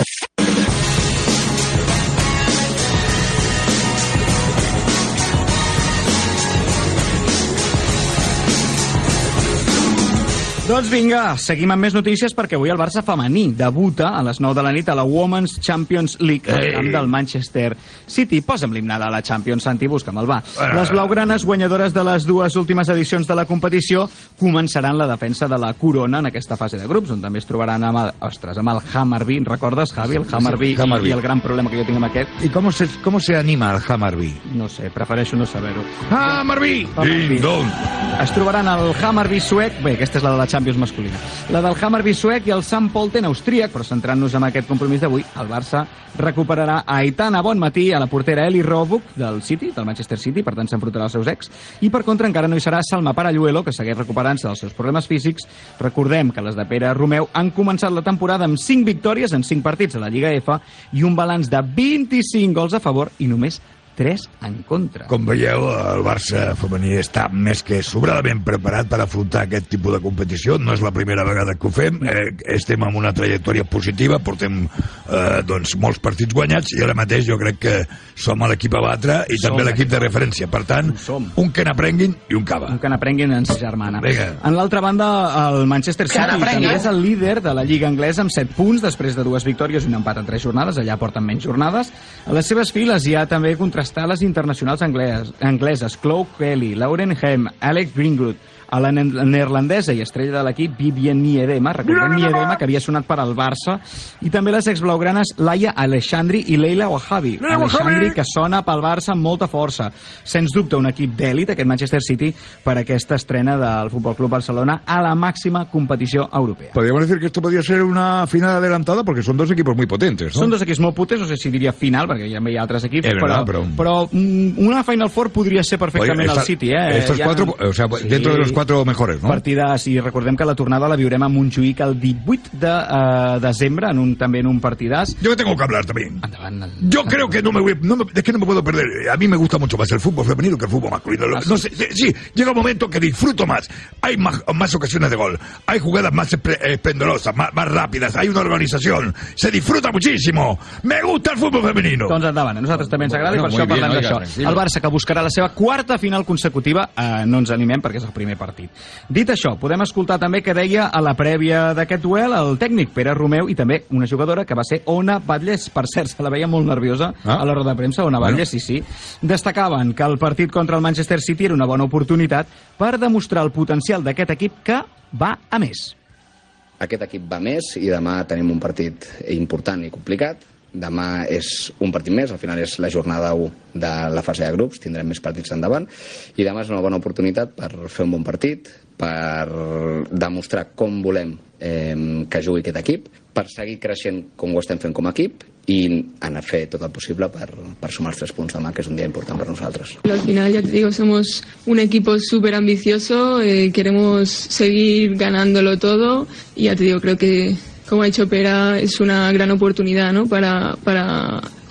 Doncs vinga, seguim amb més notícies perquè avui el Barça femení debuta a les nou de la nit a la Women's Champions League al camp del Manchester City. Posa'm l'himne de la Champions, Santi, busca'm el va. Les blaugranes guanyadores de les dues últimes edicions de la competició començaran la defensa de la corona en aquesta fase de grups, on també es trobaran amb el, ostres, amb el Hammarby. Recordes, Javi, el Hammarby, sí, Hammarby. I, i el gran problema que jo tinc amb aquest? ¿Y cómo se, cómo se anima el Hammarby? No sé, prefereixo no saber-ho. Hammarby! Ding dong! Es trobaran el Hammarby suec, bé, aquesta és la de la Champions masculina, la del Hammarby suec i el Sant Pölten austríac, però centrant-nos en aquest compromís d'avui, el Barça recuperarà a Aitana Bonmatí, a la portera Eli Roebuck del City, del Manchester City, per tant s'enfrontarà als seus ex, i per contra encara no hi serà Salma Paralluelo, que segueix recuperant-se dels seus problemes físics. Recordem que les de Pere Romeu han començat la temporada amb cinc victòries en cinc partits a la Lliga F i un balanç de vint-i-cinc gols a favor i només tres en contra. Com veieu, el Barça femení està més que sobradament preparat per afrontar aquest tipus de competició. No és la primera vegada que ho fem. Eh, estem amb una trajectòria positiva, portem eh, doncs, molts partits guanyats i ara mateix jo crec que som l'equip a batre i som també l'equip de referència. Per tant, un que n'aprenguin i un cava. Un que n'aprenguin ens germana. Vinga. En l'altra banda, el Manchester City també és el líder de la Lliga Anglesa amb set punts després de dues victòries i un empat en tres jornades. Allà porten menys jornades. A les seves files hi ha també contrastat les internacionals angleses, angleses Chloe Kelly, Lauren Hem, Alex Greenwood, a la neerlandesa i estrella de l'equip Vivian Miedema, recordem Miedema, que havia sonat per al Barça, i també les exblaugranes Laia Alexandri i Leila Wahabi. Alexandri, que sona pel Barça amb molta força. Sens dubte un equip d'èlit, aquest Manchester City, per aquesta estrena del Futbol Club Barcelona a la máxima competició europea. Podríamos decir que esto podría ser una final adelantada porque son dos equipos muy potentes, ¿no? Són dos equips molt potents, no sé si diria final, perquè ja hi ha altres equips, eh, però, però... però una Final Four podria ser perfectament Oye, esta, el City, eh? Estos ja... cuatro, o sea, sí. Dentro de los cuatro mejores, ¿no? Partides, i recordem que la tornada la viurem a Montjuïc el divuit de uh, desembre, en un, també en un partidàs. Yo tengo que hablar también. Endavant, el... Yo creo que no me voy, no me, es que no me puedo perder. A mí me gusta mucho más el fútbol femenino que el fútbol masculino. Ah, no sé, sí, llega un momento que disfruto más. Hay más, más ocasiones de gol, hay jugadas más esplendorosas, más, más rápidas, hay una organización, se disfruta muchísimo. Me gusta el fútbol femenino. Doncs endavant, a nosaltres també ens agrada bueno, i per això bien, parlem d'això. El Barça que buscarà la seva quarta final consecutiva, eh, no ens animem perquè és el primer partit. Dit això, podem escoltar també que deia a la prèvia d'aquest duel el tècnic Pere Romeu i també una jugadora que va ser Ona Batllés. Per cert, se la veia molt nerviosa ah. a la roda de premsa, Ona bueno. Batllés, sí, sí. Destacaven que el partit contra el Manchester City era una bona oportunitat per demostrar el potencial d'aquest equip que va a més. Aquest equip va més i demà tenim un partit important i complicat. Demà és un partit més, al final és la jornada u de la fase de grups, tindrem més partits endavant i demà és una bona oportunitat per fer un bon partit, per demostrar com volem eh, que jugui aquest equip, per seguir creixent com ho estem fent com a equip i anar a fer tot el possible per, per sumar els tres punts demà, que és un dia important per nosaltres. Al final, ya te digo, somos un equipo súper ambicioso, eh, queremos seguir ganándolo todo y ya te digo, creo que como ha dicho Pera, es una gran oportunidad, ¿no? para, para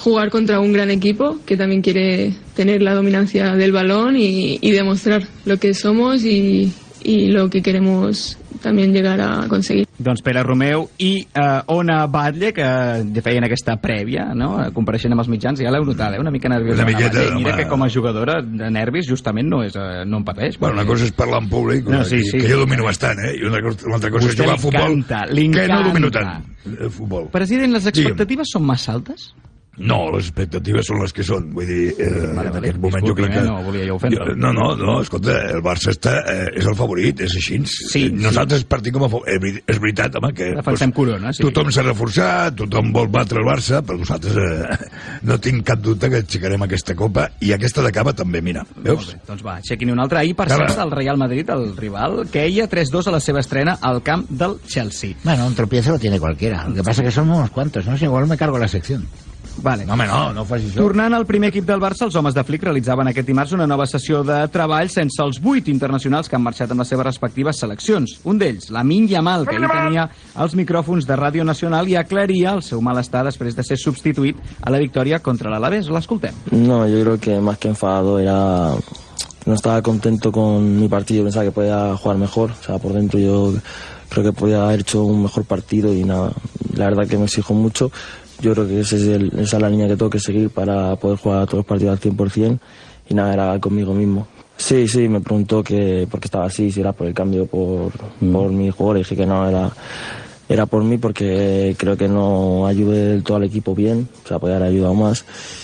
jugar contra un gran equipo que también quiere tener la dominancia del balón y, y demostrar lo que somos y, y lo que queremos també llegar a aconseguir. Doncs Pere Romeu i uh, Ona Batlle, que feien aquesta prèvia, no? Compareixent amb els mitjans, ja l'heu notat, eh? Una mica nerviosa. Una miqueta, Batlle. Mira home. que com a jugadora de nervis justament no, és, uh, no en pateix. Bueno, una cosa és parlar en públic, no, sí, sí, que jo domino sí. bastant, eh? I una, una altra cosa és jugar a futbol, que no domino tant el futbol. President, les expectatives són massa altes? No, les expectatives són les que són. Vull dir, eh, vale, vale, en aquest moment jo crec que... No, volia jo ofendre. No, no, no, escolta, el Barça està, eh, és el favorit, és així. Sí, Nosaltres sí. partim com a favorit. És veritat, home, que... Defensem pues, corona, sí. Tothom s'ha reforçat, tothom vol batre el Barça, però nosaltres eh, no tinc cap dubte que aixecarem aquesta copa i aquesta de cava també, mira. Veus? Bé, doncs va, aixequin una altra. Ahir, per cert, el Real Madrid, el rival, queia tres dos a la seva estrena al camp del Chelsea. Bueno, un tropiezo lo tiene cualquiera. Lo que pasa es que son unos cuantos, ¿no? Si igual me cargo la sección. Vale. No, home, no, no facis això. Tornant al primer equip del Barça, els homes de Flick realitzaven aquest dimarts una nova sessió de treball sense els vuit internacionals que han marxat amb les seves respectives seleccions. Un d'ells, Lamine Yamal, que ahir tenia els micròfons de Ràdio Nacional i aclaria el seu malestar després de ser substituït a la victòria contra l'Alavés. L'escoltem. No, yo creo que más que enfadado era... No estaba contento con mi partido, pensaba que podía jugar mejor. O sea, por dentro yo creo que podía haber hecho un mejor partido y nada, la verdad que me exijo mucho. Yo creo que ese es el, esa es la línea que tengo que seguir para poder jugar todos los partidos al cien por cien y nada, era conmigo mismo. Sí, sí, me preguntó que por qué estaba así, si era por el cambio, por, mm. por mi jugador, y dije que no, era, era por mí porque creo que no ayudé del todo al equipo bien, o sea, podía haber ayudado más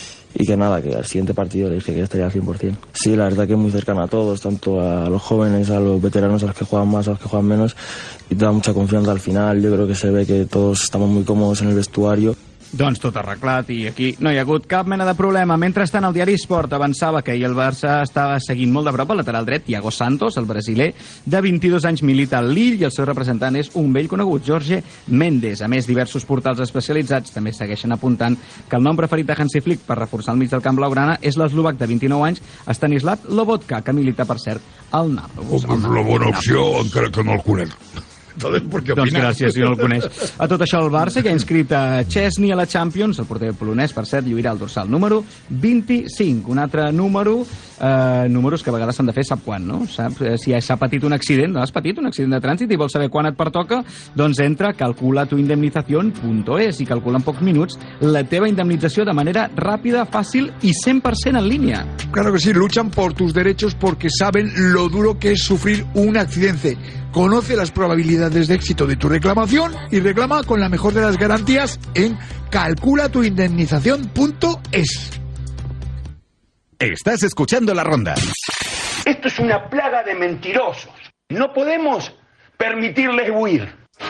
y que nada, que al siguiente partido le dije que estaría al cien por cien. Sí, la verdad que es muy cercana a todos, tanto a los jóvenes, a los veteranos, a los que juegan más, a los que juegan menos, y te da mucha confianza al final. Yo creo que se ve que todos estamos muy cómodos en el vestuario. Doncs tot arreglat i aquí no hi ha hagut cap mena de problema. Mentrestant, el diari Sport avançava que ahir el Barça estava seguint molt de prop el lateral dret Thiago Santos, el brasiler de vint-i-dos anys, milita al Lille i el seu representant és un vell conegut, Jorge Mendes. A més, diversos portals especialitzats també segueixen apuntant que el nom preferit de Hansi Flick per reforçar el mig del camp blaugrana és l'eslovac de vint-i-nou anys, Stanislav Lobotka, que milita, per cert, al Nàpols. Oh, és una bona opció, encara que no el conec. Doncs gràcies, si no el coneix. A tot això, el Barça, que ha inscrit a Chesney a la Champions, el porter polonès, per cert, lluirà el dorsal número vint-i-cinc. Un altre número, eh, números que a vegades s'han de fer, sap quan, no? Sap, eh, si s'ha patit un accident, no has patit un accident de trànsit i vols saber quan et pertoca, doncs entra a calcula tu indemnización punto es i calcula en pocs minuts la teva indemnització de manera ràpida, fàcil i cent per cent en línia. Claro que sí, luchan por tus derechos porque saben lo duro que es sufrir un accidente. Conoce las probabilidades de éxito de tu reclamación y reclama con la mejor de las garantías en calcula tu indemnización punto es. Estás escuchando La Ronda. Esto es una plaga de mentirosos. No podemos permitirles huir.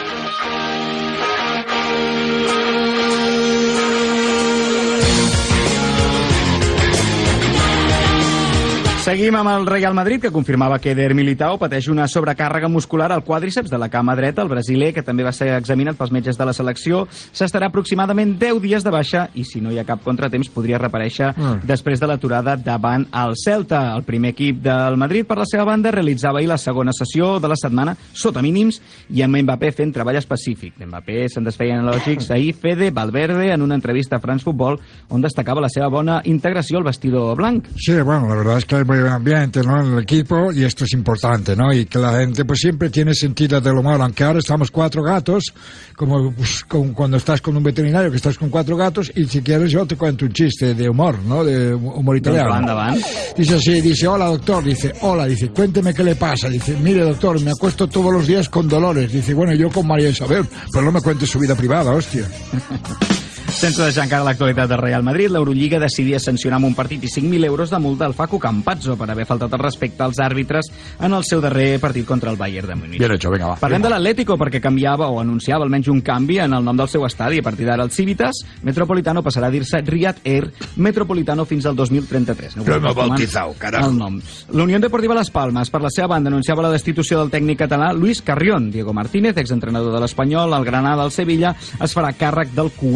Seguim amb el Real Madrid, que confirmava que Eder Militao pateix una sobrecàrrega muscular al quàdriceps de la cama dreta. El brasiler, que també va ser examinat pels metges de la selecció, s'estarà aproximadament deu dies de baixa i, si no hi ha cap contratemps, podria reaparèixer mm. després de l'aturada davant el Celta. El primer equip del Madrid, per la seva banda, realitzava ahir la segona sessió de la setmana sota mínims i amb Mbappé fent treball específic. Mbappé se'n desfeien lògics ahir Fede Valverde en una entrevista a France Football on destacava la seva bona integració al vestidor blanc. Sí, bueno, la verdad es que hay muy buen ambiente, ¿no?, en el equipo, y esto es importante, ¿no? Y que la gente pues siempre tiene sentido del humor, aunque ahora estamos cuatro gatos, como, pues, como cuando estás con un veterinario que estás con cuatro gatos, y si quieres yo te cuento un chiste de humor, ¿no?, de humor italiano. Van, van. Dice así, dice, hola doctor, dice, hola, dice, cuénteme qué le pasa, dice, mire doctor, me acuesto todos los días con dolores, dice, bueno, yo con María Isabel, pero no me cuente su vida privada, hostia. Sense deixar encara l'actualitat del Real Madrid, l'Eurolliga decidia sancionar amb un partit i cinc mil euros de multa al Facu Campazzo per haver faltat el respecte als àrbitres en el seu darrer partit contra el Bayern de Múnich. Bien hecho, venga, va. Parlem de l'Atlético, perquè canviava o anunciava almenys un canvi en el nom del seu estadi. A partir d'ara el Civitas Metropolitano passarà a dir-se Riyad Air Metropolitano fins al dos mil trenta-tres. No l'hem bautizado, carajo. El nom. La Unión Deportiva Las Palmas, per la seva banda, anunciava la destitució del tècnic català Luis Carrión. Diego Martínez, exentrenador de l'Espanyol, el Granada, el Sevilla, es farà càrrec del Q E de la Lliga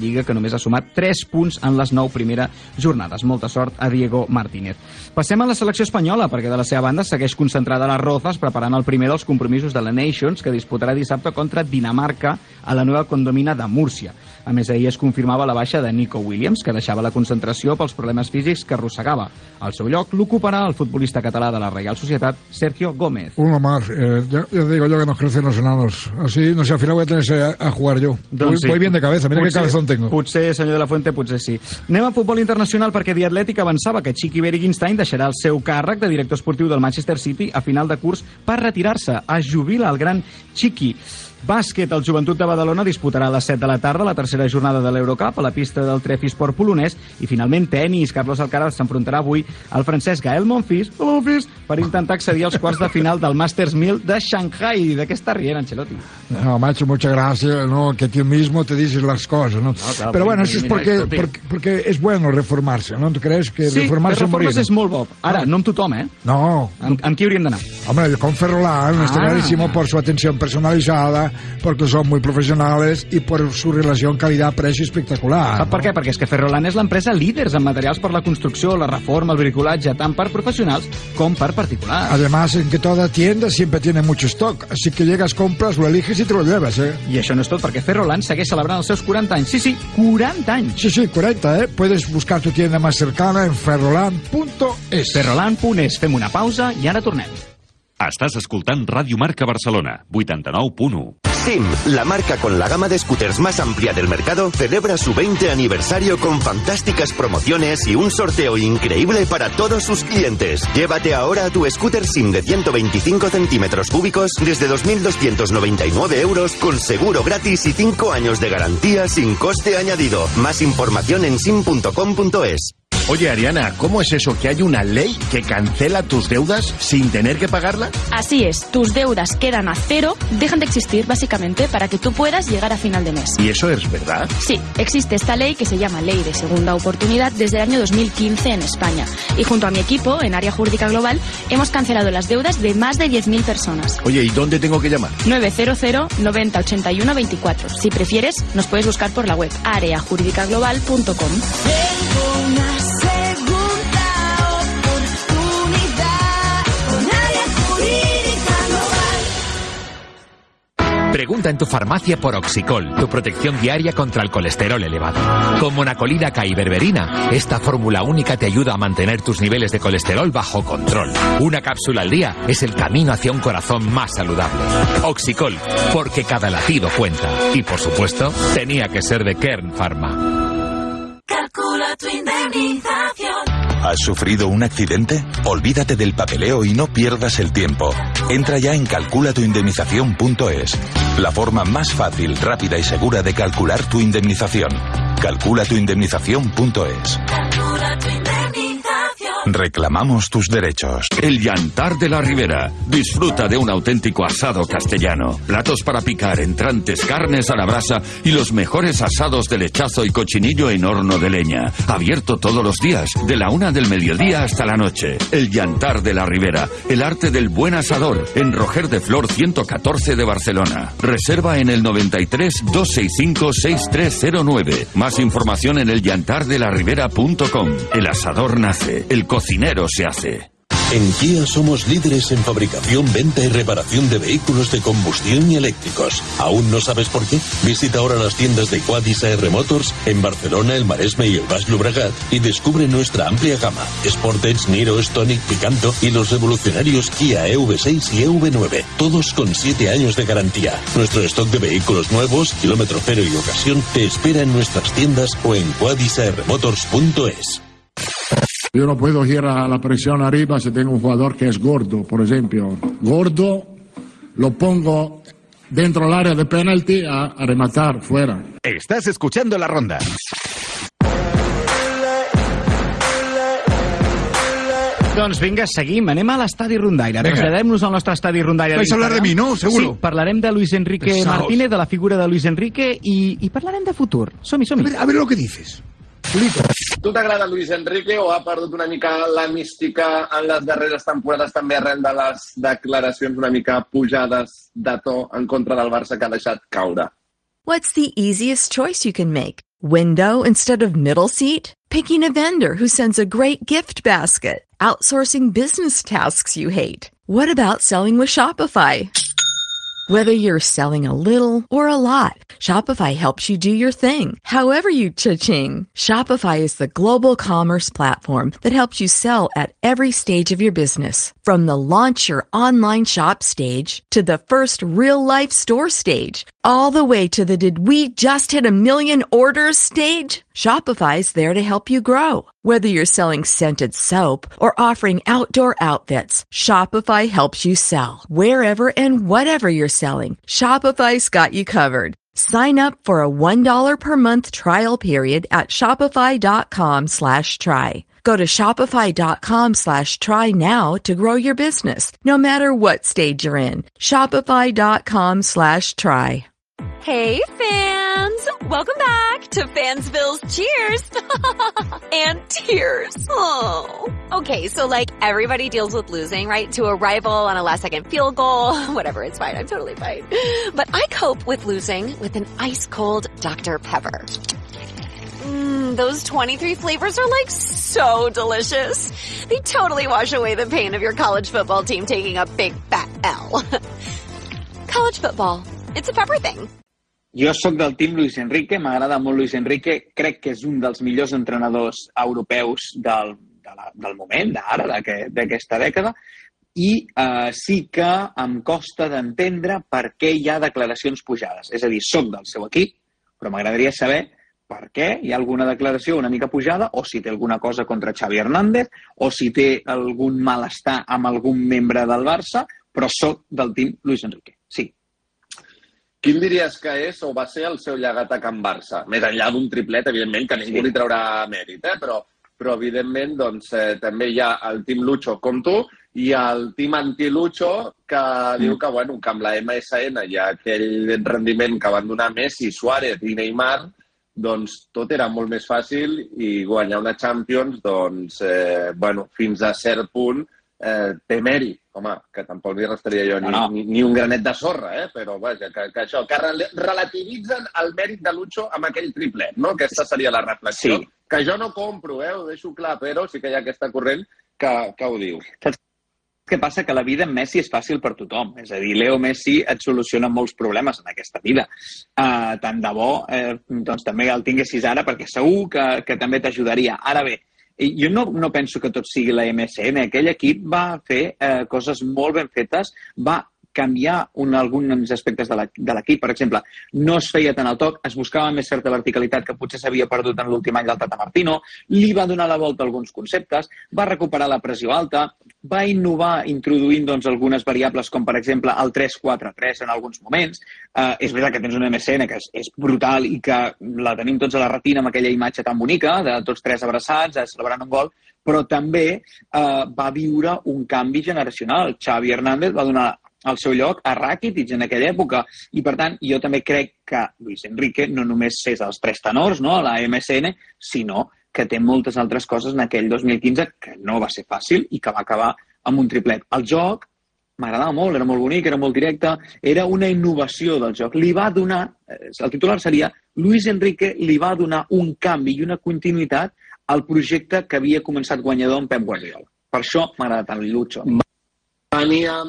Lliga, que només ha sumat tres punts en les nou primeres jornades. Molta sort a Diego Martínez. Passem a la selecció espanyola, perquè de la seva banda segueix concentrada a les Rozas preparant el primer dels compromisos de la Nations, que disputarà dissabte contra Dinamarca a la nova condomina de Múrcia. A més, ahir es confirmava la baixa de Nico Williams, que deixava la concentració pels problemes físics que arrossegava. Al seu lloc l'ocuparà el futbolista català de la Real Sociedad, Sergio Gómez. Uno más. Eh, ya, ya digo yo que nos crecen los enanos. Así, no sé, al final voy a tener a, a jugar yo. Voy, sí. voy bien de cabeza, mira potser, qué cabezón tengo. Potser, senyor de la Fuente, potser sí. Anem a futbol internacional perquè The Athletic avançava que Chiqui Berenguinstein deixarà el seu càrrec de director esportiu del Manchester City a final de curs per retirar-se. Es jubila el gran Chiqui. Bàsquet, el Joventut de Badalona disputarà a les set de la tarda la tercera jornada de l'Eurocup a la pista del Treffisport polonès i finalment tenis. Carlos Alcaraz s'enfrontarà avui al francès Gael Monfils, Monfils per intentar accedir als quarts de final del Masters mil de Shanghai. ¿De qué está riendo, Ancelotti? No, macho, muchas gracias, ¿no? Que tú mismo te dices las cosas, ¿no? no claro, Pero bueno, eso es porque, porque, porque es bueno reformarse, ¿no? ¿Tú crees que sí, reformarse es morir? Sí, és molt bo. Ara, no amb tothom, ¿eh? No. Amb, amb qui hauríem d'anar? Hombre, con Ferrolán, ah. está clarísimo por su atención personalizada, porque son muy profesionales y por su relación calidad-precio espectacular. ¿Sap per què? Perquè és que Ferrolan és l'empresa líders en materials per la construcció, la reforma, el bricolatge, tant per professionals com per particulars. Además, en que toda tienda siempre tiene mucho stock, así que llegas, compras, lo eliges y te lo llevas, ¿eh? I això no és tot, perquè Ferrolan segueix celebrant els seus quaranta anys. Sí, sí, quaranta anys. Sí, sí, quaranta, ¿eh? Puedes buscar tu tienda más cercana en ferrolan punto es. ferrolan punto es. Fem una pausa i ara tornem. Estàs escoltant Ràdio Marca Barcelona, vuitanta-nou punt u. SIM, la marca con la gama de scooters más amplia del mercado, celebra su veinte aniversario con fantásticas promociones y un sorteo increíble para todos sus clientes. Llévate ahora tu scooter SIM de ciento veinticinco centímetros cúbicos desde dos mil doscientos noventa y nueve euros con seguro gratis y cinco años de garantía sin coste añadido. Más información en sim punto com punto es. Oye, Ariana, ¿cómo es eso que hay una ley que cancela tus deudas sin tener que pagarlas? Así es, tus deudas quedan a cero, dejan de existir básicamente para que tú puedas llegar a final de mes. ¿Y eso es verdad? Sí, existe esta ley que se llama Ley de Segunda Oportunidad desde el año dos mil quince en España. Y junto a mi equipo, en Área Jurídica Global, hemos cancelado las deudas de más de diez mil personas. Oye, ¿y dónde tengo que llamar? nueve cero cero, noventa, ochenta y uno, veinticuatro. Si prefieres, nos puedes buscar por la web área jurídica global punto com. Pregunta en tu farmacia por Oxicol, tu protección diaria contra el colesterol elevado. Con monacolina K y berberina, esta fórmula única te ayuda a mantener tus niveles de colesterol bajo control. Una cápsula al día es el camino hacia un corazón más saludable. Oxicol, porque cada latido cuenta. Y por supuesto, tenía que ser de Kern Pharma. Calcula tu indemnización. ¿Has sufrido un accidente? Olvídate del papeleo y no pierdas el tiempo. Entra ya en calcula tu indemnización punto es. La forma más fácil, rápida y segura de calcular tu indemnización. calcula tu indemnización punto es. Calcula tu indemnización. Reclamamos tus derechos. El Llantar de la Ribera. Disfruta de un auténtico asado castellano. Platos para picar, entrantes, carnes a la brasa y los mejores asados de lechazo y cochinillo en horno de leña. Abierto todos los días, de la una del mediodía hasta la noche. El Llantar de la Ribera. El arte del buen asador. En Roger de Flor ciento catorce de Barcelona. Reserva en el noventa y tres, doscientos sesenta y cinco, sesenta y tres cero nueve. Más información en el llantar de la ribera punto com. El asador nace. El cocinero se hace. En Kia somos líderes en fabricación, venta y reparación de vehículos de combustión y eléctricos. ¿Aún no sabes por qué? Visita ahora las tiendas de Quadis A R Motors en Barcelona, el Maresme y el Baix Llobregat y descubre nuestra amplia gama. Sportage, Niro, Stonic, Picanto y los revolucionarios Kia E V seis y E V nueve. Todos con siete años de garantía. Nuestro stock de vehículos nuevos, kilómetro cero y ocasión te espera en nuestras tiendas o en quadis a r motors punto es. Yo no puedo girar la presión arriba si tengo un jugador que es gordo, por ejemplo. Gordo, lo pongo dentro del área de penalti a, a rematar fuera. Estás escuchando La Ronda. Doncs vinga, seguim. Anem a l'estadi Rondaire. Traslladem-nos al nostre estadi Rondaire. Vais a hablar de mi, ¿no? Seguro. Sí, parlarem de Luis Enrique Pesaos. Martínez, de la figura de Luis Enrique, i, i parlarem de futur. Som-hi, som-hi. A ver, a ver lo que dices. Tu t'agrada Luis Enrique o ha perdut una mica la mística en les darreres temporades també arran de les declaracions una mica pujades de to en contra del Barça que ha deixat caure? What's the easiest choice you can make? Window instead of middle seat? Picking a vendor who sends a great gift basket? Outsourcing business tasks you hate? What about selling with Shopify? Whether you're selling a little or a lot, Shopify helps you do your thing, however you cha-ching. Shopify is the global commerce platform that helps you sell at every stage of your business. From the launch your online shop stage to the first real-life store stage, all the way to the did we just hit a million orders stage. Shopify's there to help you grow. Whether you're selling scented soap or offering outdoor outfits, Shopify helps you sell. Wherever and whatever you're selling, Shopify's got you covered. Sign up for a one dollar per month trial period at shopify.com slash try. Go to shopify.com slash try now to grow your business, no matter what stage you're in. Shopify.com slash try. Hey, fans! Welcome back to Fansville's Cheers and Tears. Oh. Okay, so like everybody deals with losing, right? To a rival on a last-second field goal. Whatever, it's fine. I'm totally fine. But I cope with losing with an ice-cold Doctor Pepper. Mmm, those twenty-three flavors are like so delicious. They totally wash away the pain of your college football team taking a big fat L. College football. It's a pepper thing. Jo sóc del team Luis Enrique, m'agrada molt Luis Enrique, crec que és un dels millors entrenadors europeus del, de la, del moment, d'ara, d'aquesta dècada, i eh, sí que em costa d'entendre per què hi ha declaracions pujades. És a dir, sóc del seu equip, però m'agradaria saber per què hi ha alguna declaració una mica pujada, o si té alguna cosa contra Xavi Hernández, o si té algun malestar amb algun membre del Barça, però sóc del team Luis Enrique, sí. Quin diries que és o va ser el seu llegat a Can Barça? Més enllà d'un triplet, evidentment, que ningú li traurà mèrit, eh? però, però evidentment doncs, eh, també hi ha el team Lucho com tu i el team anti-Lucho que mm. diu que, bueno, que amb la M S N hi ha aquell rendiment que van donar Messi, Suárez i Neymar, doncs tot era molt més fàcil i guanyar una Champions, doncs, eh, bueno, fins a cert punt, eh, té mèrit. Home, que tampoc li restaria jo ni, no, no. ni, ni un granet de sorra, eh? Però vaja, que, que això, que relativitzen el mèrit de Lucho amb aquell triplet, no? Aquesta seria la reflexió. Sí. Que jo no compro, eh? Ho deixo clar, però sí que hi ha aquesta corrent que, que ho diu. Saps què passa? Que la vida amb Messi és fàcil per tothom. És a dir, Leo Messi et soluciona molts problemes en aquesta vida. Uh, tant de bo, eh, doncs també el tinguessis ara, perquè segur que, que també t'ajudaria. Ara bé, jo no, no penso que tot sigui la M S N. Aquell equip va fer eh, coses molt ben fetes, va canviar un, alguns aspectes de l'equip. Per exemple, no es feia tant el toc, es buscava més certa verticalitat que potser s'havia perdut en l'últim any del Tata Martino, li va donar la volta a alguns conceptes, va recuperar la pressió alta, va innovar introduint doncs, algunes variables com, per exemple, el tres quatre tres en alguns moments. Eh, és veritat que tens una M S N que és, és brutal i que la tenim tots a la retina amb aquella imatge tan bonica de tots tres abraçats, celebrant un gol, però també eh, va viure un canvi generacional. Xavi Hernández va donar el seu lloc a Rakitic en aquella època. I, per tant, jo també crec que Luis Enrique no només és els tres tenors, no?, a la M S N, sinó que té moltes altres coses en aquell dos mil quinze que no va ser fàcil i que va acabar amb un triplet. El joc m'agradava molt, era molt bonic, era molt directe, era una innovació del joc. Li va donar, el titular seria, Luis Enrique li va donar un canvi i una continuïtat al projecte que havia començat guanyador amb Pep Guardiola. Per això m'agrada tant Lucho. Veníem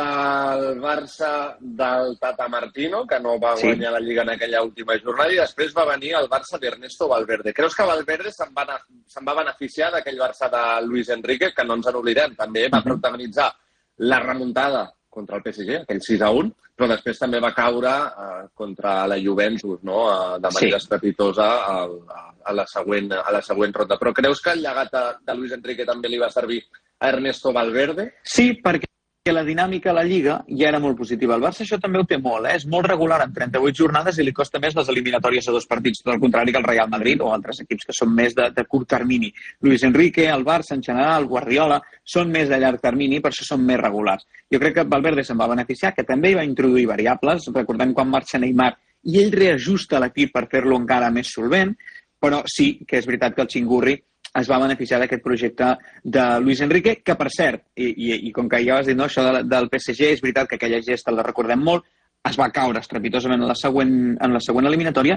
del Barça del Tata Martino, que no va sí. guanyar la Lliga en aquella última jornada, i després va venir el Barça d'Ernesto Valverde. Creus que Valverde se'n va, se'n va beneficiar d'aquell Barça de Luis Enrique, que no ens en oblidem, també va protagonitzar la remuntada contra el P S G, aquell sis a un, però després també va caure eh, contra la Juventus, no?, eh, de manera sí. estrepitosa a, a, la següent, a la següent ronda. Però creus que el llegat de, de Luis Enrique també li va servir a Ernesto Valverde? Sí, perquè la dinàmica a la Lliga ja era molt positiva. El Barça això també ho té molt, eh? És molt regular en trenta-vuit jornades i li costa més les eliminatòries a dos partits, tot el contrari que el Real Madrid o altres equips que són més de, de curt termini. Luis Enrique, el Barça en general, Guardiola, són més de llarg termini, per això són més regulars. Jo crec que Valverde se'n va beneficiar, que també hi va introduir variables, recordem quan marxa Neymar, i ell reajusta l'equip per fer-lo encara més solvent, però sí que és veritat que el xingurri es va beneficiar d'aquest projecte de Luis Enrique, que, per cert, i, i, i com que ja has dit, no, això de, del P S G, és veritat que aquella gesta la recordem molt, es va caure estrepitosament en la següent, en la següent eliminatòria,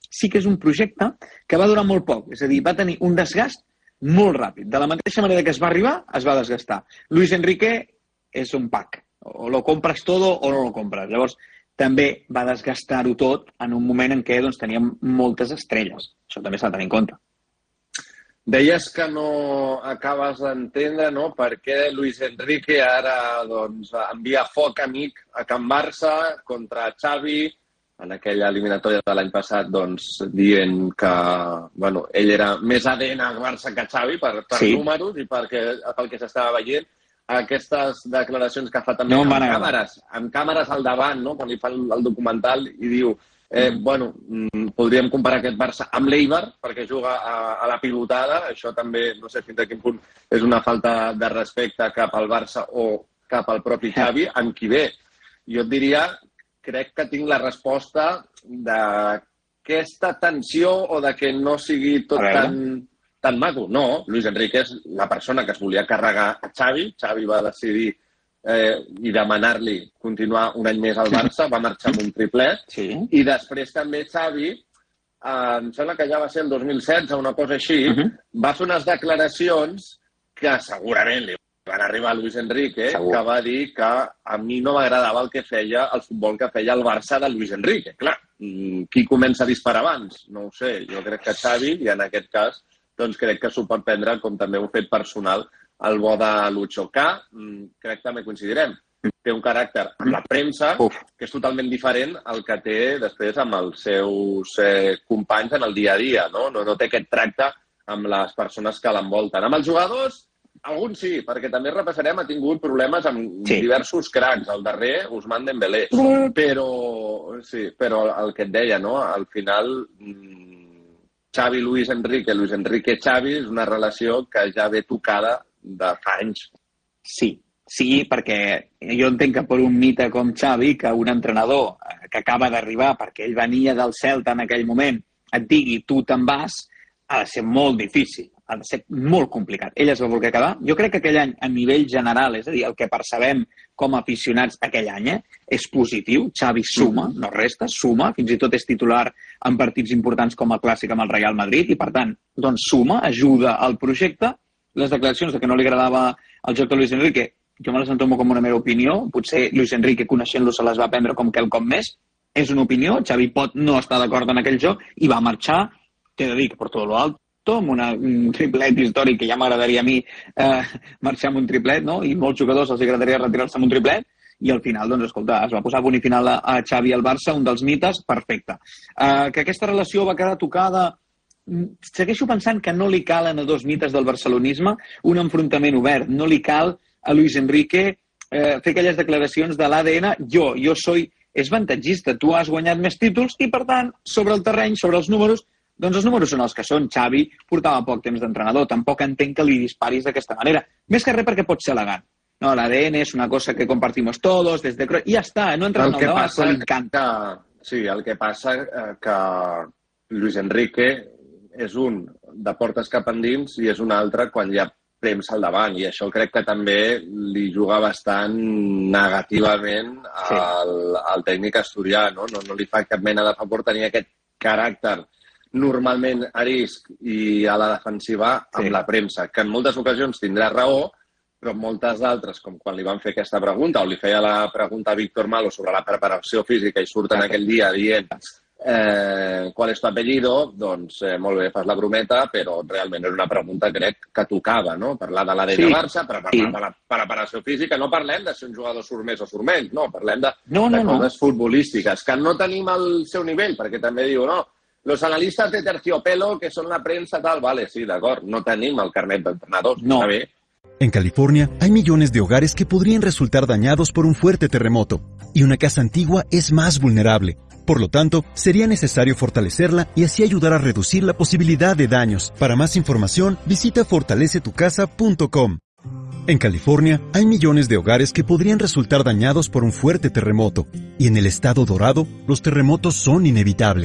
sí que és un projecte que va durar molt poc, és a dir, va tenir un desgast molt ràpid. De la mateixa manera que es va arribar, es va desgastar. Luis Enrique és un pack, o lo compres todo o no lo compres. Llavors, també va desgastar-ho tot en un moment en què doncs, teníem moltes estrelles. Això també s'ha de tenir en compte. Deies que no acabes d'entendre, no?, per què Luis Enrique ara doncs, envia foc amic a Can Barça contra Xavi, en aquella eliminatòria de l'any passat, doncs, dient que bueno, ell era més A D N a Barça que Xavi per, per sí. números i perquè, pel que s'estava veient. Aquestes declaracions que fa també no, amb càmeres, amb càmeres al davant, no?, quan li fa el, el documental i diu eh, bueno, podríem comparar aquest Barça amb l'Eibar perquè juga a, a la pilotada. Això també, no sé fins a quin punt és una falta de respecte cap al Barça o cap al propi Xavi, amb qui ve. Jo et diria, crec que tinc la resposta d'aquesta tensió o de que no sigui tot tan, tan maco. No, Luis Enrique és la persona que es volia carregar a Xavi. Xavi va decidir eh, i demanar-li continuar un any més al Barça, va marxar amb un triplet. Sí. I després també Xavi, eh, em sembla que ja va ser el dos mil setze, una cosa així, uh -huh. va fer unes declaracions que segurament li van arribar a Luis Enrique, Segur. que va dir que a mi no m'agradava el que feia, el futbol que feia el Barça de Luis Enrique. Clar, qui comença a disparar abans? No ho sé, jo crec que Xavi, i en aquest cas, doncs crec que s'ho pot prendre com també un fet personal el bo de Lucho, que crec que també coincidirem. Té un caràcter amb la premsa Uf. que és totalment diferent al que té després amb els seus eh, companys en el dia a dia. No? No, no té aquest tracte amb les persones que l'envolten. Amb els jugadors, alguns sí, perquè també repassarem, ha tingut problemes amb sí. diversos cracs. El darrer, Ousmane Dembélé. Però, sí, però el que et deia, no? Al final, Xavi, Luis Enrique, Luis Enrique, Xavi, és una relació que ja ve tocada de fa anys. Sí, sí, perquè jo entenc que per un mite com Xavi, que un entrenador que acaba d'arribar, perquè ell venia del Celta en aquell moment, et digui tu te'n vas, ha de ser molt difícil, ha de ser molt complicat. Ell es va voler quedar. Jo crec que aquell any, a nivell general, és a dir, el que percebem com a aficionats aquell any, eh, és positiu. Xavi suma, no resta, suma, fins i tot és titular en partits importants com el Clàssic amb el Real Madrid i, per tant, doncs suma, ajuda al projecte. Les declaracions de que no li agradava el joc de Luis Enrique, jo me les entomo com una meva opinió. Potser Luis Enrique, coneixent-lo, se les va prendre com quelcom més. És una opinió. Xavi pot no estar d'acord en aquell joc i va marxar, t'he de dir que per tot lo alto, amb una, un triplet històric que ja m'agradaria a mi eh, marxar amb un triplet, no? I molts jugadors els agradaria retirar-se amb un triplet. I al final, doncs, escolta, es va posar a final a, a Xavi al Barça, un dels mites, perfecte. Eh, que aquesta relació va quedar tocada... Segueixo pensant que no li calen a dos mites del barcelonisme un enfrontament obert. No li cal a Luis Enrique eh, fer aquelles declaracions de l'A D N. Jo, jo soy... És avantatgista. Tu has guanyat més títols i, per tant, sobre el terreny, sobre els números, doncs els números són els que són. Xavi portava poc temps d'entrenador. Tampoc entenc que li disparis d'aquesta manera. Més que res perquè pot ser elegant. No, l'A D N és una cosa que compartimos todos, desde... I ja està, no entra en el debat, però li encanta. Sí, el que passa eh, que Luis Enrique és un de portes cap endins i és un altre quan hi ha premsa al davant, i això crec que també li juga bastant negativament al, al tècnic asturià, no? No, no li fa cap mena de favor tenir aquest caràcter normalment a risc i a la defensiva amb sí. la premsa, que en moltes ocasions tindrà raó, però moltes d'altres, com quan li van fer aquesta pregunta, o li feia la pregunta a Víctor Malo sobre la preparació física i surten aquell dia dient eh, qual és tu apellido, doncs eh, molt bé, fas la brometa, però realment és una pregunta, crec, que tocava, no? Parlar de l'A D N sí. Barça, però parlar sí. de la preparació física. No parlem de si un jugador surt més o surt menys, no, parlem de, no, no, de coses no. futbolístiques, que no tenim al seu nivell, perquè també diu, no, los analistas de terciopelo, que son la prensa, tal, vale, sí, d'acord, no tenim el carnet d'entrenadors, no. Està bé. En California hay millones de hogares que podrían resultar dañados por un fuerte terremoto, y una casa antigua es más vulnerable. Por lo tanto, sería necesario fortalecerla y así ayudar a reducir la posibilidad de daños. Para más información, visita fortalece tu casa punto com. En California, hay millones de hogares que podrían resultar dañados por un fuerte terremoto, y en el estado Dorado, los terremotos son inevitables.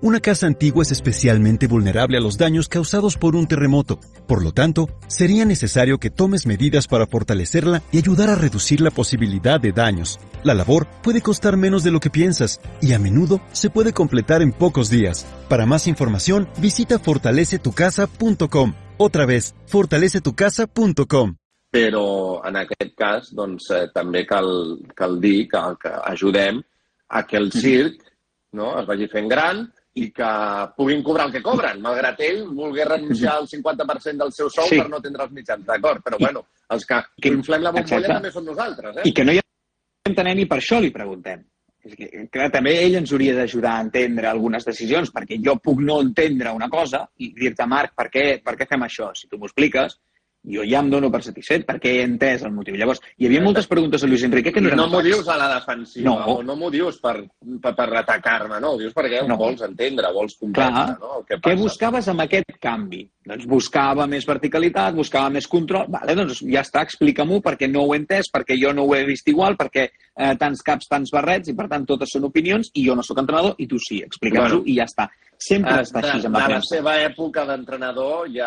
Una casa antigua es especialmente vulnerable a los daños causados por un terremoto. Por lo tanto, sería necesario que tomes medidas para fortalecerla y ayudar a reducir la posibilidad de daños. La labor puede costar menos de lo que piensas y a menudo se puede completar en pocos días. Para más información, visita fortalece tu casa punto com. Otra vez, fortalece tu casa punto com. Però en aquest cas doncs, eh, també cal, cal dir que, que ajudem a que el circ no, es vagi fent gran i que puguin cobrar el que cobren, malgrat ell volgués renunciar al cinquanta per cent del seu sou sí. per no tindre els mitjans, d'acord? Però bueno, els que, que inflem la bombolla Exacte. també som nosaltres. Eh? I que no hi entenem i per això li preguntem. És que, clar, també ell ens hauria d'ajudar a entendre algunes decisions, perquè jo puc no entendre una cosa i dir-te, Marc, per què, per què fem això? Si tu m'ho expliques, jo ja em dono per satisfet perquè he entès el motiu. Llavors, hi havia moltes preguntes a Luis Enrique que no eren... No m'ho dius a la defensiva, no. o no m'ho dius per, per, per atacar-me, no, ho dius perquè no. vols entendre, vols comprendre, no? El que passa. Què buscaves amb aquest canvi? Doncs buscava més verticalitat, buscava més control. Vale, doncs ja està, explica-m'ho perquè no ho he entès, perquè jo no ho he vist igual, perquè eh, tants caps, tants barrets, i per tant totes són opinions, i jo no sóc entrenador, i tu sí, explica'm-ho, bueno, i ja està. Sempre eh, està així de, amb la premsa. De premsa. la seva època d'entrenador ja,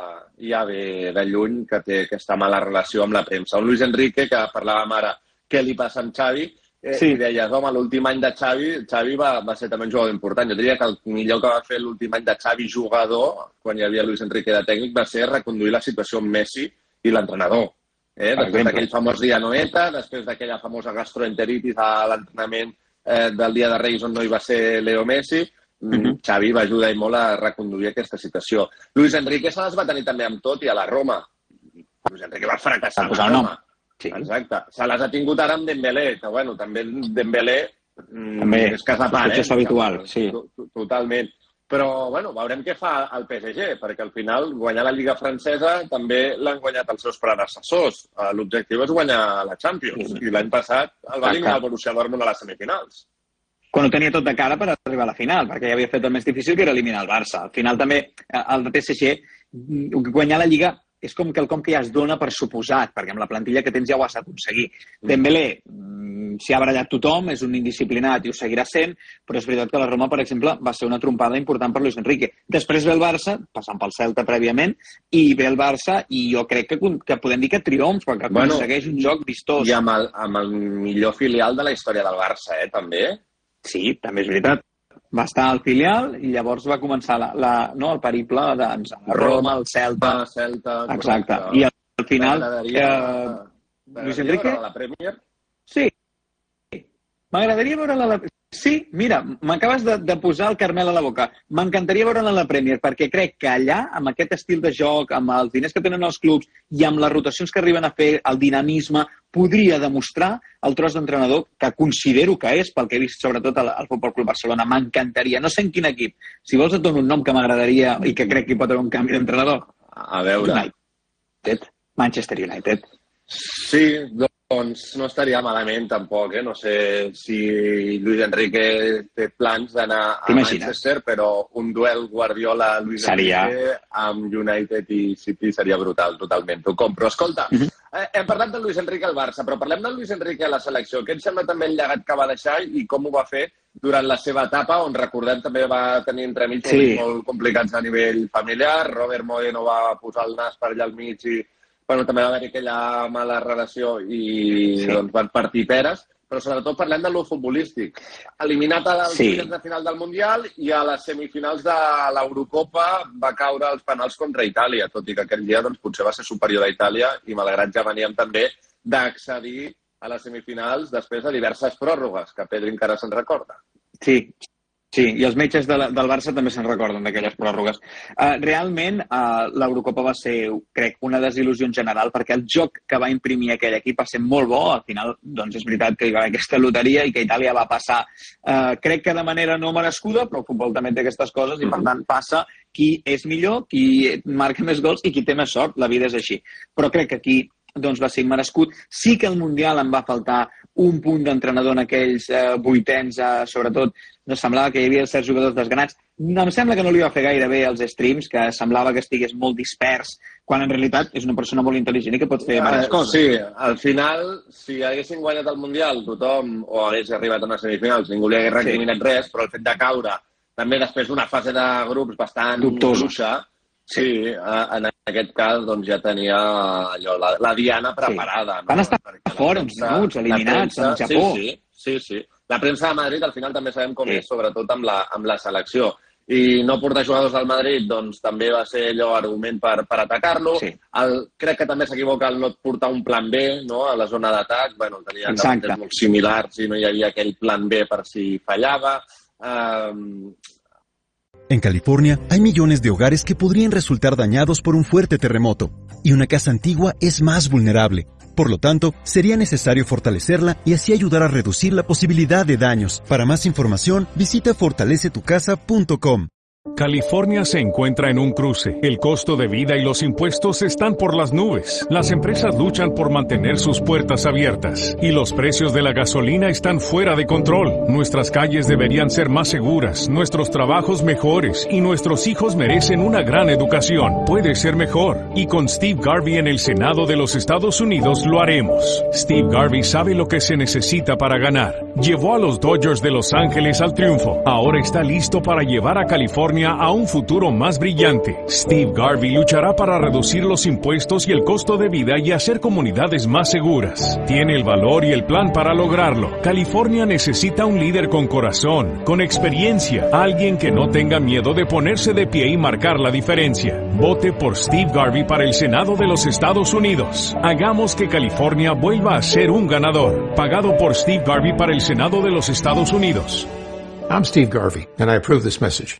ja ve de lluny que té aquesta mala relació amb la premsa. Un Luis Enrique, que parlàvem ara què li passa amb Xavi, eh, sí. i deies, home, l'últim any de Xavi, Xavi va, va ser també un jugador important. Jo diria que el millor que va fer l'últim any de Xavi jugador, quan hi havia Luis Enrique de tècnic, va ser reconduir la situació amb Messi i l'entrenador. Eh? Després d'aquell famós dia Noeta, després d'aquella famosa gastroenteritis a l'entrenament eh, del dia de Reis on no hi va ser Leo Messi, mm-hmm. Xavi va ajudar i molt a reconduir aquesta situació. Luis Enrique se les va tenir també amb tot i a la Roma. Luis Enrique va fracassar a la Roma. Sí. Exacte. Se les ha tingut ara amb Dembélé, que bueno, també Dembélé també és casa part, eh? És habitual, sí. Totalment. Però, bueno, veurem què fa el P S G, perquè al final guanyar la Lliga Francesa també l'han guanyat els seus predecessors. L'objectiu és guanyar la Champions, sí. i l'any passat el va eliminar el Borussia Dortmund a les semifinals. Quan ho tenia tot de cara per arribar a la final, perquè ja havia fet el més difícil, que era eliminar el Barça. Al final també el P S G, guanyar la Lliga és com quelcom que ja es dona per suposat, perquè amb la plantilla que tens ja ho has d'aconseguir. Mm. Dembélé s'hi ha barallat tothom, és un indisciplinat i ho seguirà sent, però és veritat que la Roma, per exemple, va ser una trompada important per Luis Enrique. Després ve el Barça, passant pel Celta prèviament, i ve el Barça i jo crec que, que podem dir que triomf, perquè bueno, aconsegueix un joc vistós. I amb el, amb el millor filial de la història del Barça, eh, també. Sí, també és veritat. Va estar al filial i llavors va començar la, la, no, el periple de doncs, Roma, el Celta. Ah, Celta. Exacte. I al final... Eh, Luis Enrique... La Premier? Sí. M'agradaria veure-la a la... Sí, mira, m'acabes de, de posar el caramel a la boca. M'encantaria veure-la a la Premier, perquè crec que allà, amb aquest estil de joc, amb els diners que tenen els clubs i amb les rotacions que arriben a fer, el dinamisme, podria demostrar el tros d'entrenador que considero que és, pel que he vist sobretot al, al Futbol Club Barcelona. M'encantaria. No sé en quin equip. Si vols et dono un nom que m'agradaria i que crec que hi pot haver un canvi d'entrenador. A veure. United. Manchester United. Sí, doncs no estaria malament tampoc, eh? No sé si Luis Enrique té plans d'anar a Manchester, però un duel Guardiola-Luis Enrique amb United i City seria brutal, totalment. T'ho compro. Escolta, uh-huh. eh, hem parlat de Luis Enrique al Barça, però parlem de Luis Enrique a la selecció. Què et sembla també el llegat que va deixar i com ho va fer durant la seva etapa, on recordem també va tenir entremig sí. molt complicats a nivell familiar. Robert Moreno va posar el nas per allà al mig i bueno, també va haver aquella mala relació i sí. doncs, van partir peres, però sobretot parlem de lo futbolístic. Eliminat a les sí. de final del Mundial i a les semifinals de l'Eurocopa va caure als penals contra Itàlia, tot i que aquell dia doncs, potser va ser superior a Itàlia i malgrat ja veníem també d'accedir a les semifinals després de diverses pròrrogues, que Pedro encara se'n recorda. Sí, Sí, i els metges de la, del Barça també se'n recorden d'aquelles pròrrogues. Uh, realment, uh, l'Eurocopa va ser, crec, una desil·lusió en general, perquè el joc que va imprimir aquell equip va ser molt bo. Al final, doncs és veritat que hi va haver aquesta loteria i que Itàlia va passar, uh, crec que de manera no merescuda, però el futbol també té aquestes coses i, per tant, passa qui és millor, qui marca més gols i qui té més sort. La vida és així. Però crec que aquí doncs, va ser immerescut. Sí que al Mundial em va faltar un punt d'entrenador en aquells eh, vuitens, eh, sobretot, no semblava que hi havia certs jugadors desganats. Em sembla que no li va fer gaire bé els streams, que semblava que estigués molt dispers, quan en realitat és una persona molt intel·ligent i que pot fer diverses coses. Sí, al final, si haguessin guanyat el Mundial, tothom, o hagués arribat a unes semifinals, ningú li hagués recriminat sí. res, però el fet de caure també després d'una fase de grups bastant dubtosa. Sí, en aquest cas doncs, ja tenia allò, la, la diana preparada. Sí. Van estar fora uns minuts, eliminats amb el Japó. Sí, sí, sí, sí. La premsa de Madrid al final també sabem com sí. és, sobretot amb la, amb la selecció. I no portar jugadors del Madrid doncs, també va ser allò argument per, per atacar-lo. Sí. El, crec que també s'equivoca el no portar un plan B, no?, a la zona d'atac. Bueno, tenia davanters molt similars i no hi havia aquell plan B per si fallava. Um, En California hay millones de hogares que podrían resultar dañados por un fuerte terremoto, y una casa antigua es más vulnerable. Por lo tanto, sería necesario fortalecerla y así ayudar a reducir la posibilidad de daños. Para más información, visita fortalece tu casa punto com. California se encuentra en un cruce. El costo de vida y los impuestos están por las nubes. Las empresas luchan por mantener sus puertas abiertas. Y los precios de la gasolina están fuera de control. Nuestras calles deberían ser más seguras, nuestros trabajos mejores y nuestros hijos merecen una gran educación. Puede ser mejor. Y con Steve Garvey en el Senado de los Estados Unidos lo haremos. Steve Garvey sabe lo que se necesita para ganar. Llevó a los Dodgers de Los Ángeles al triunfo. Ahora está listo para llevar a California a un futuro más brillante. Steve Garvey luchará para reducir los impuestos y el costo de vida y hacer comunidades más seguras. Tiene el valor y el plan para lograrlo. California necesita un líder con corazón, con experiencia, alguien que no tenga miedo de ponerse de pie y marcar la diferencia. Vote por Steve Garvey para el Senado de los Estados Unidos. Hagamos que California vuelva a ser un ganador. Pagado por Steve Garvey para el Senado de los Estados Unidos. I'm Steve Garvey, and I approve this message.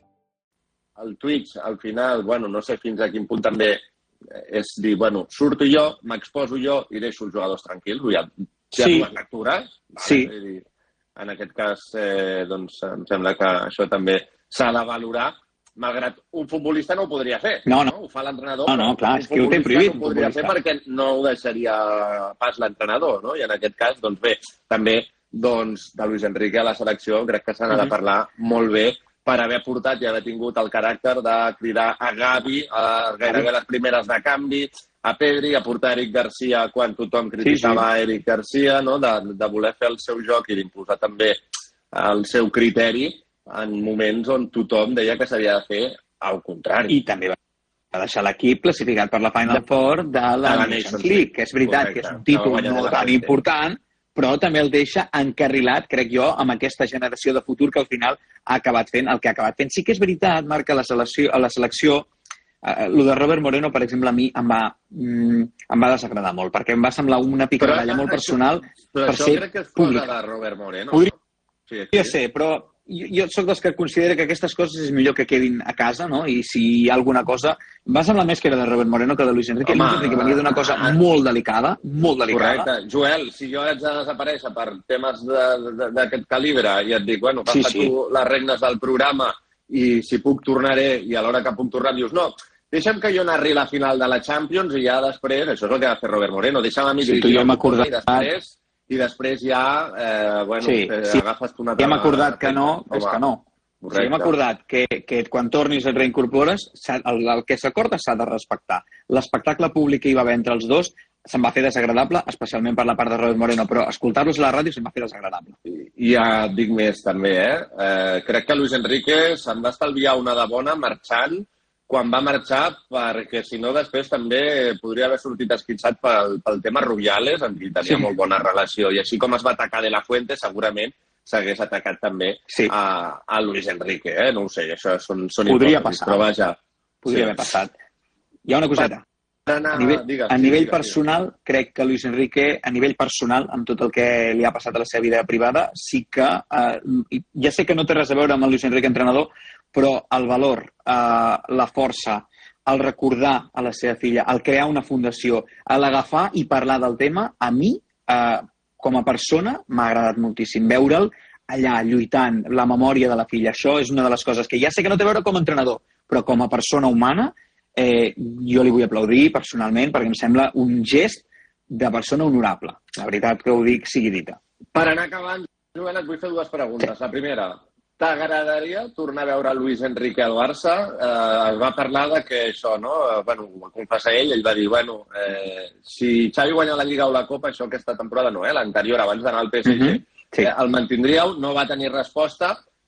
El Twitch, al final, bueno, no sé fins a quin punt també és dir, bueno, surto jo, m'exposo jo i deixo els jugadors tranquils. Hi ha, hi ha sí. dues lectures. Sí. Dir, en aquest cas, eh, doncs, em sembla que això també s'ha de valorar, malgrat un futbolista no ho podria fer. No, no. no? Ho fa l'entrenador. No, no, clar, és que ho té prohibit. No ho podria fer perquè no ho deixaria pas l'entrenador, no? I en aquest cas, doncs bé, també doncs, de Luis Enrique a la selecció crec que se n'ha de parlar molt bé per haver portat i haver tingut el caràcter de cridar a Gavi, a gairebé les primeres de canvi, a Pedri, a portar Eric Garcia quan tothom criticava sí, sí. Eric Garcia, no? de, de voler fer el seu joc i d'imposar també el seu criteri en moments on tothom deia que s'havia de fer al contrari. I també va deixar l'equip classificat per la Final Four de la, de la Nations League, que és veritat Correcte. que és un títol no, no tan important, però també el deixa encarrilat, crec jo, amb aquesta generació de futur que al final ha acabat fent el que ha acabat fent. Sí que és veritat, Marc, que a la selecció, a la selecció eh, el de Robert Moreno, per exemple, a mi em va, mm, em va desagradar molt, perquè em va semblar una picaralla molt personal però per això ser crec que és pública. cosa de Robert Moreno. Podria, sí, sí. podria ser, però jo, jo soc dels que considera que aquestes coses és millor que quedin a casa, no? I si hi ha alguna cosa... Va semblar més que era de Robert Moreno que de Luis Enrique. Home, Luis Enrique venia d'una cosa molt delicada, molt delicada. Correcte. Joel, si jo haig de desaparèixer per temes d'aquest calibre i et dic, bueno, agafa sí, sí. tu les regnes del programa i si puc tornaré i a l'hora que puc tornar dius, no, deixa'm que jo narri la final de la Champions i ja després, això és el que va fer Robert Moreno, deixa'm a mi sí, dirigir ja i després, i després ja, eh, bueno, sí, sí. agafes tu una altra... Ja hem acordat que no, és que no. Sí, hem acordat que, que quan tornis et reincorpores, el, el que s'acorda s'ha de respectar. L'espectacle públic que hi va haver entre els dos se'n va fer desagradable, especialment per la part de Robert Moreno, però escoltar-los a la ràdio se'n va fer desagradable. I ja et dic més, també, eh? eh crec que Luis Enrique se'n va estalviar una de bona marxant quan va marxar, perquè si no després també podria haver sortit esquitxat pel, pel tema Rubiales, amb qui tenia sí. molt bona relació, i així com es va atacar De La Fuente, segurament s'hagués atacat també sí. a, a Luis Enrique, eh? No ho sé, això són, són Podria passar. Però vaja. Podria sí. haver passat. Hi ha una coseta. Anar, a nivell, digues, a nivell digues, personal, digues. crec que Luis Enrique, a nivell personal, amb tot el que li ha passat a la seva vida privada, sí que, eh, ja sé que no té res a veure amb el Luis Enrique entrenador, però el valor, eh, la força, el recordar a la seva filla, el crear una fundació, l'agafar i parlar del tema, a mi, eh, com a persona, m'ha agradat moltíssim. Veure'l allà, lluitant, la memòria de la filla. Això és una de les coses que ja sé que no té a veure com a entrenador, però com a persona humana, eh, jo li vull aplaudir personalment perquè em sembla un gest de persona honorable. La veritat que ho dic sigui dita. Per anar acabant, Joel, et vull fer dues preguntes. Sí. La primera, t'agradaria tornar a veure Luis Enrique al Barça? Eh, es va parlar de que això, no? Eh, bueno, ho va confessar ell, ell va dir, bueno, eh, si Xavi guanya la Lliga o la Copa, això aquesta temporada no, eh? L'anterior, abans d'anar al P S G, uh -huh. sí. eh, el mantindríeu, no va tenir resposta,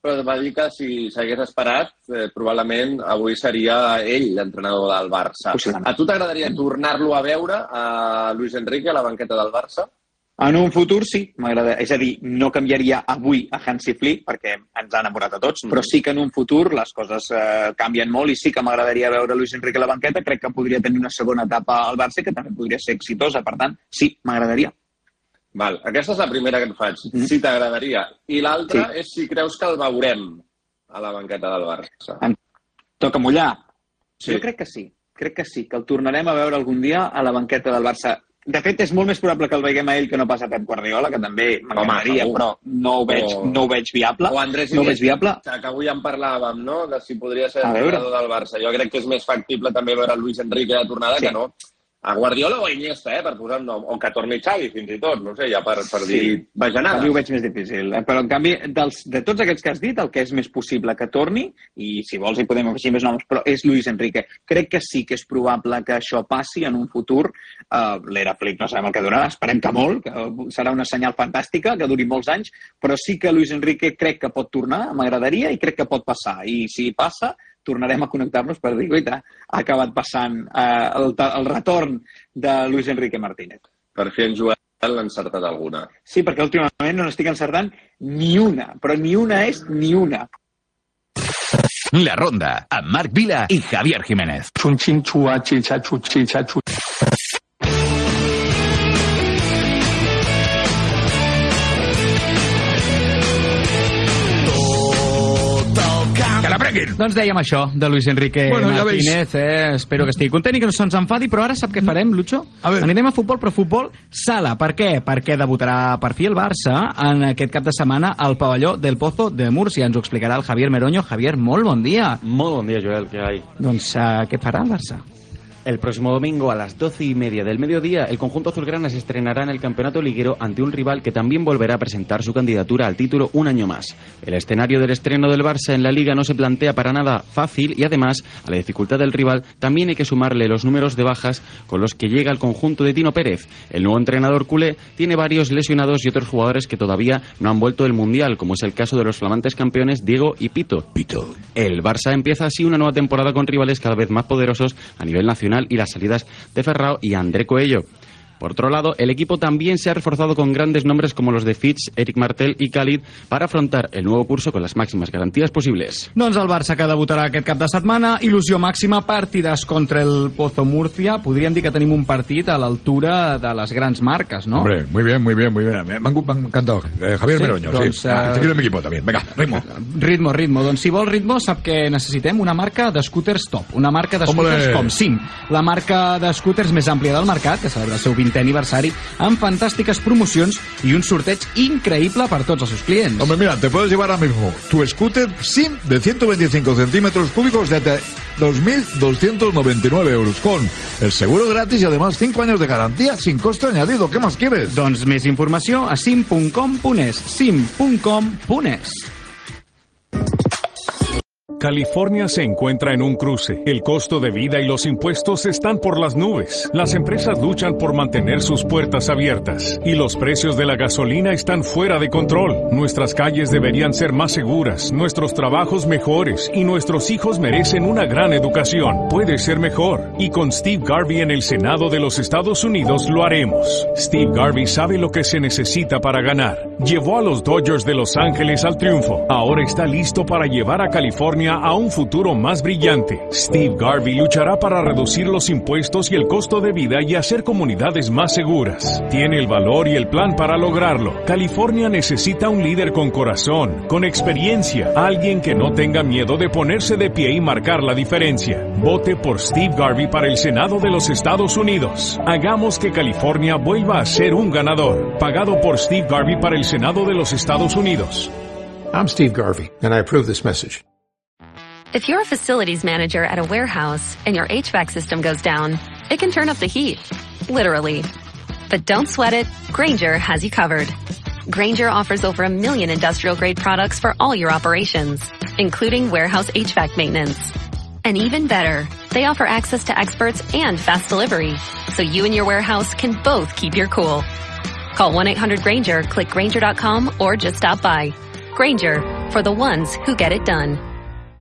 però va dir que si s'hagués esperat, eh, probablement avui seria ell l'entrenador del Barça. A tu t'agradaria tornar-lo a veure, a Luis Enrique, a la banqueta del Barça? En un futur sí, m'agrada. És a dir, no canviaria avui a Hansi Flick perquè ens ha enamorat a tots, però sí que en un futur les coses eh, canvien molt i sí que m'agradaria veure Luis Enrique a la banqueta. Crec que podria tenir una segona etapa al Barça que també podria ser exitosa. Per tant, sí, m'agradaria. Val, aquesta és la primera que et faig. Mm-hmm. Si t'agradaria. I l'altra sí. és si creus que el veurem a la banqueta del Barça. Em toca mullar? Sí. Jo crec que sí. Crec que sí, que el tornarem a veure algun dia a la banqueta del Barça. De fet, és molt més probable que el veiem a ell que no pas a Pep Guardiola, que també m'agradaria, però no ho veig, o... no ho veig viable. O Andrés no ho veig viable. Que avui en parlàvem, no?, de si podria ser entrenador del Barça. Jo crec que és més factible també veure Luis Enrique de tornada sí. que no a Guardiola o a Iniesta, eh, per posar un nom. O que torni Xavi, fins i tot, no sé, ja per, per sí. dir bajanades. Xavi ho veig més difícil. Però, en canvi, dels, de tots aquests que has dit, el que és més possible que torni, i si vols hi podem afegir més noms, però és Luis Enrique. Crec que sí que és probable que això passi en un futur. Uh, L'era Flick no sabem el que durarà, esperem que molt, que serà una senyal fantàstica, que duri molts anys, però sí que Luis Enrique crec que pot tornar, m'agradaria, i crec que pot passar. I si passa, tornarem a connectar-nos per dir, guaita, ha acabat passant eh, el, el retorn de Luis Enrique Martínez. Per fi en Joel l'ha encertat alguna. Sí, perquè últimament no n'estic encertant ni una, però ni una és ni una. La Ronda, amb Marc Vila i Javier Jiménez. Doncs dèiem això de Luis Enrique bueno, Martínez, ja eh? Espero que estigui content i que no se'ns enfadi, però ara sap què farem, Lucho? A Anirem a futbol, però futbol sala. Per què? Perquè debutarà per fi el Barça en aquest cap de setmana al pavelló del Pozo de Múrcia. Ens ho explicarà el Javier Meroño. Javier, molt bon dia. Molt bon dia, Joel, què hay? Doncs uh, què farà el Barça? El próximo domingo a las doce y media del mediodía, el conjunto azulgrana se estrenará en el campeonato liguero ante un rival que también volverá a presentar su candidatura al título un año más. El escenario del estreno del Barça en la Liga no se plantea para nada fácil y además, a la dificultad del rival, también hay que sumarle los números de bajas con los que llega el conjunto de Tino Pérez. El nuevo entrenador culé tiene varios lesionados y otros jugadores que todavía no han vuelto del Mundial, como es el caso de los flamantes campeones Diego y Pito. Pito. El Barça empieza así una nueva temporada con rivales cada vez más poderosos a nivel nacional y las salidas de Ferrao y André Coello. Por otro lado, el equipo también se ha reforzado con grandes nombres como los de Fitch, Eric Martel i Khalid para afrontar el nuevo curso con las máximas garantías posibles. Doncs el Barça que debutarà aquest cap de setmana, il·lusió màxima, partides contra el Pozo Murcia. Podríem dir que tenim un partit a l'altura de les grans marques, ¿no? Hombre, muy bien, muy bien, muy bien. Me han encantado. Eh, Javier sí, Meroño, doncs, sí. Ah, te quiero en mi equipo también. Venga, ritmo. Ritmo, ritmo. Doncs si vol ritmo, sap que necessitem una marca de scooters top. Una marca de scooters com Sim. La marca de scooters més àmplia del mercat, que celebra el seu vintè aniversari, amb fantàstiques promocions i un sorteig increïble per tots els seus clients. Hombre, mira, te puedes llevar ahora mismo tu scooter Sim de ciento veinticinco centímetros cúbicos de dos mil doscientos noventa y nueve euros con el seguro gratis y además cinco años de garantía sin coste añadido. ¿Qué más quieres? Doncs més informació a sim punt com punt es. sim punt com punt es. California se encuentra en un cruce. El costo de vida y los impuestos están por las nubes. Las empresas luchan por mantener sus puertas abiertas. Y los precios de la gasolina están fuera de control. Nuestras calles deberían ser más seguras, nuestros trabajos mejores y nuestros hijos merecen una gran educación. Puede ser mejor. Y con Steve Garvey en el Senado de los Estados Unidos lo haremos. Steve Garvey sabe lo que se necesita para ganar. Llevó a los Dodgers de Los Ángeles al triunfo. Ahora está listo para llevar a California a un futuro más brillante. Steve Garvey luchará para reducir los impuestos y el costo de vida y hacer comunidades más seguras. Tiene el valor y el plan para lograrlo. California necesita un líder con corazón, con experiencia, alguien que no tenga miedo de ponerse de pie y marcar la diferencia. Vote por Steve Garvey para el Senado de los Estados Unidos. Hagamos que California vuelva a ser un ganador. Pagado por Steve Garvey para el Senado de los Estados Unidos. I'm Steve Garvey, and I approve this message. If you're a facilities manager at a warehouse and your H V A C system goes down, it can turn up the heat, literally. But don't sweat it, Grainger has you covered. Grainger offers over a million industrial-grade products for all your operations, including warehouse H V A C maintenance. And even better, they offer access to experts and fast delivery, so you and your warehouse can both keep your cool. Call one eight hundred Grainger, click Grainger dot com, or just stop by. Grainger, for the ones who get it done.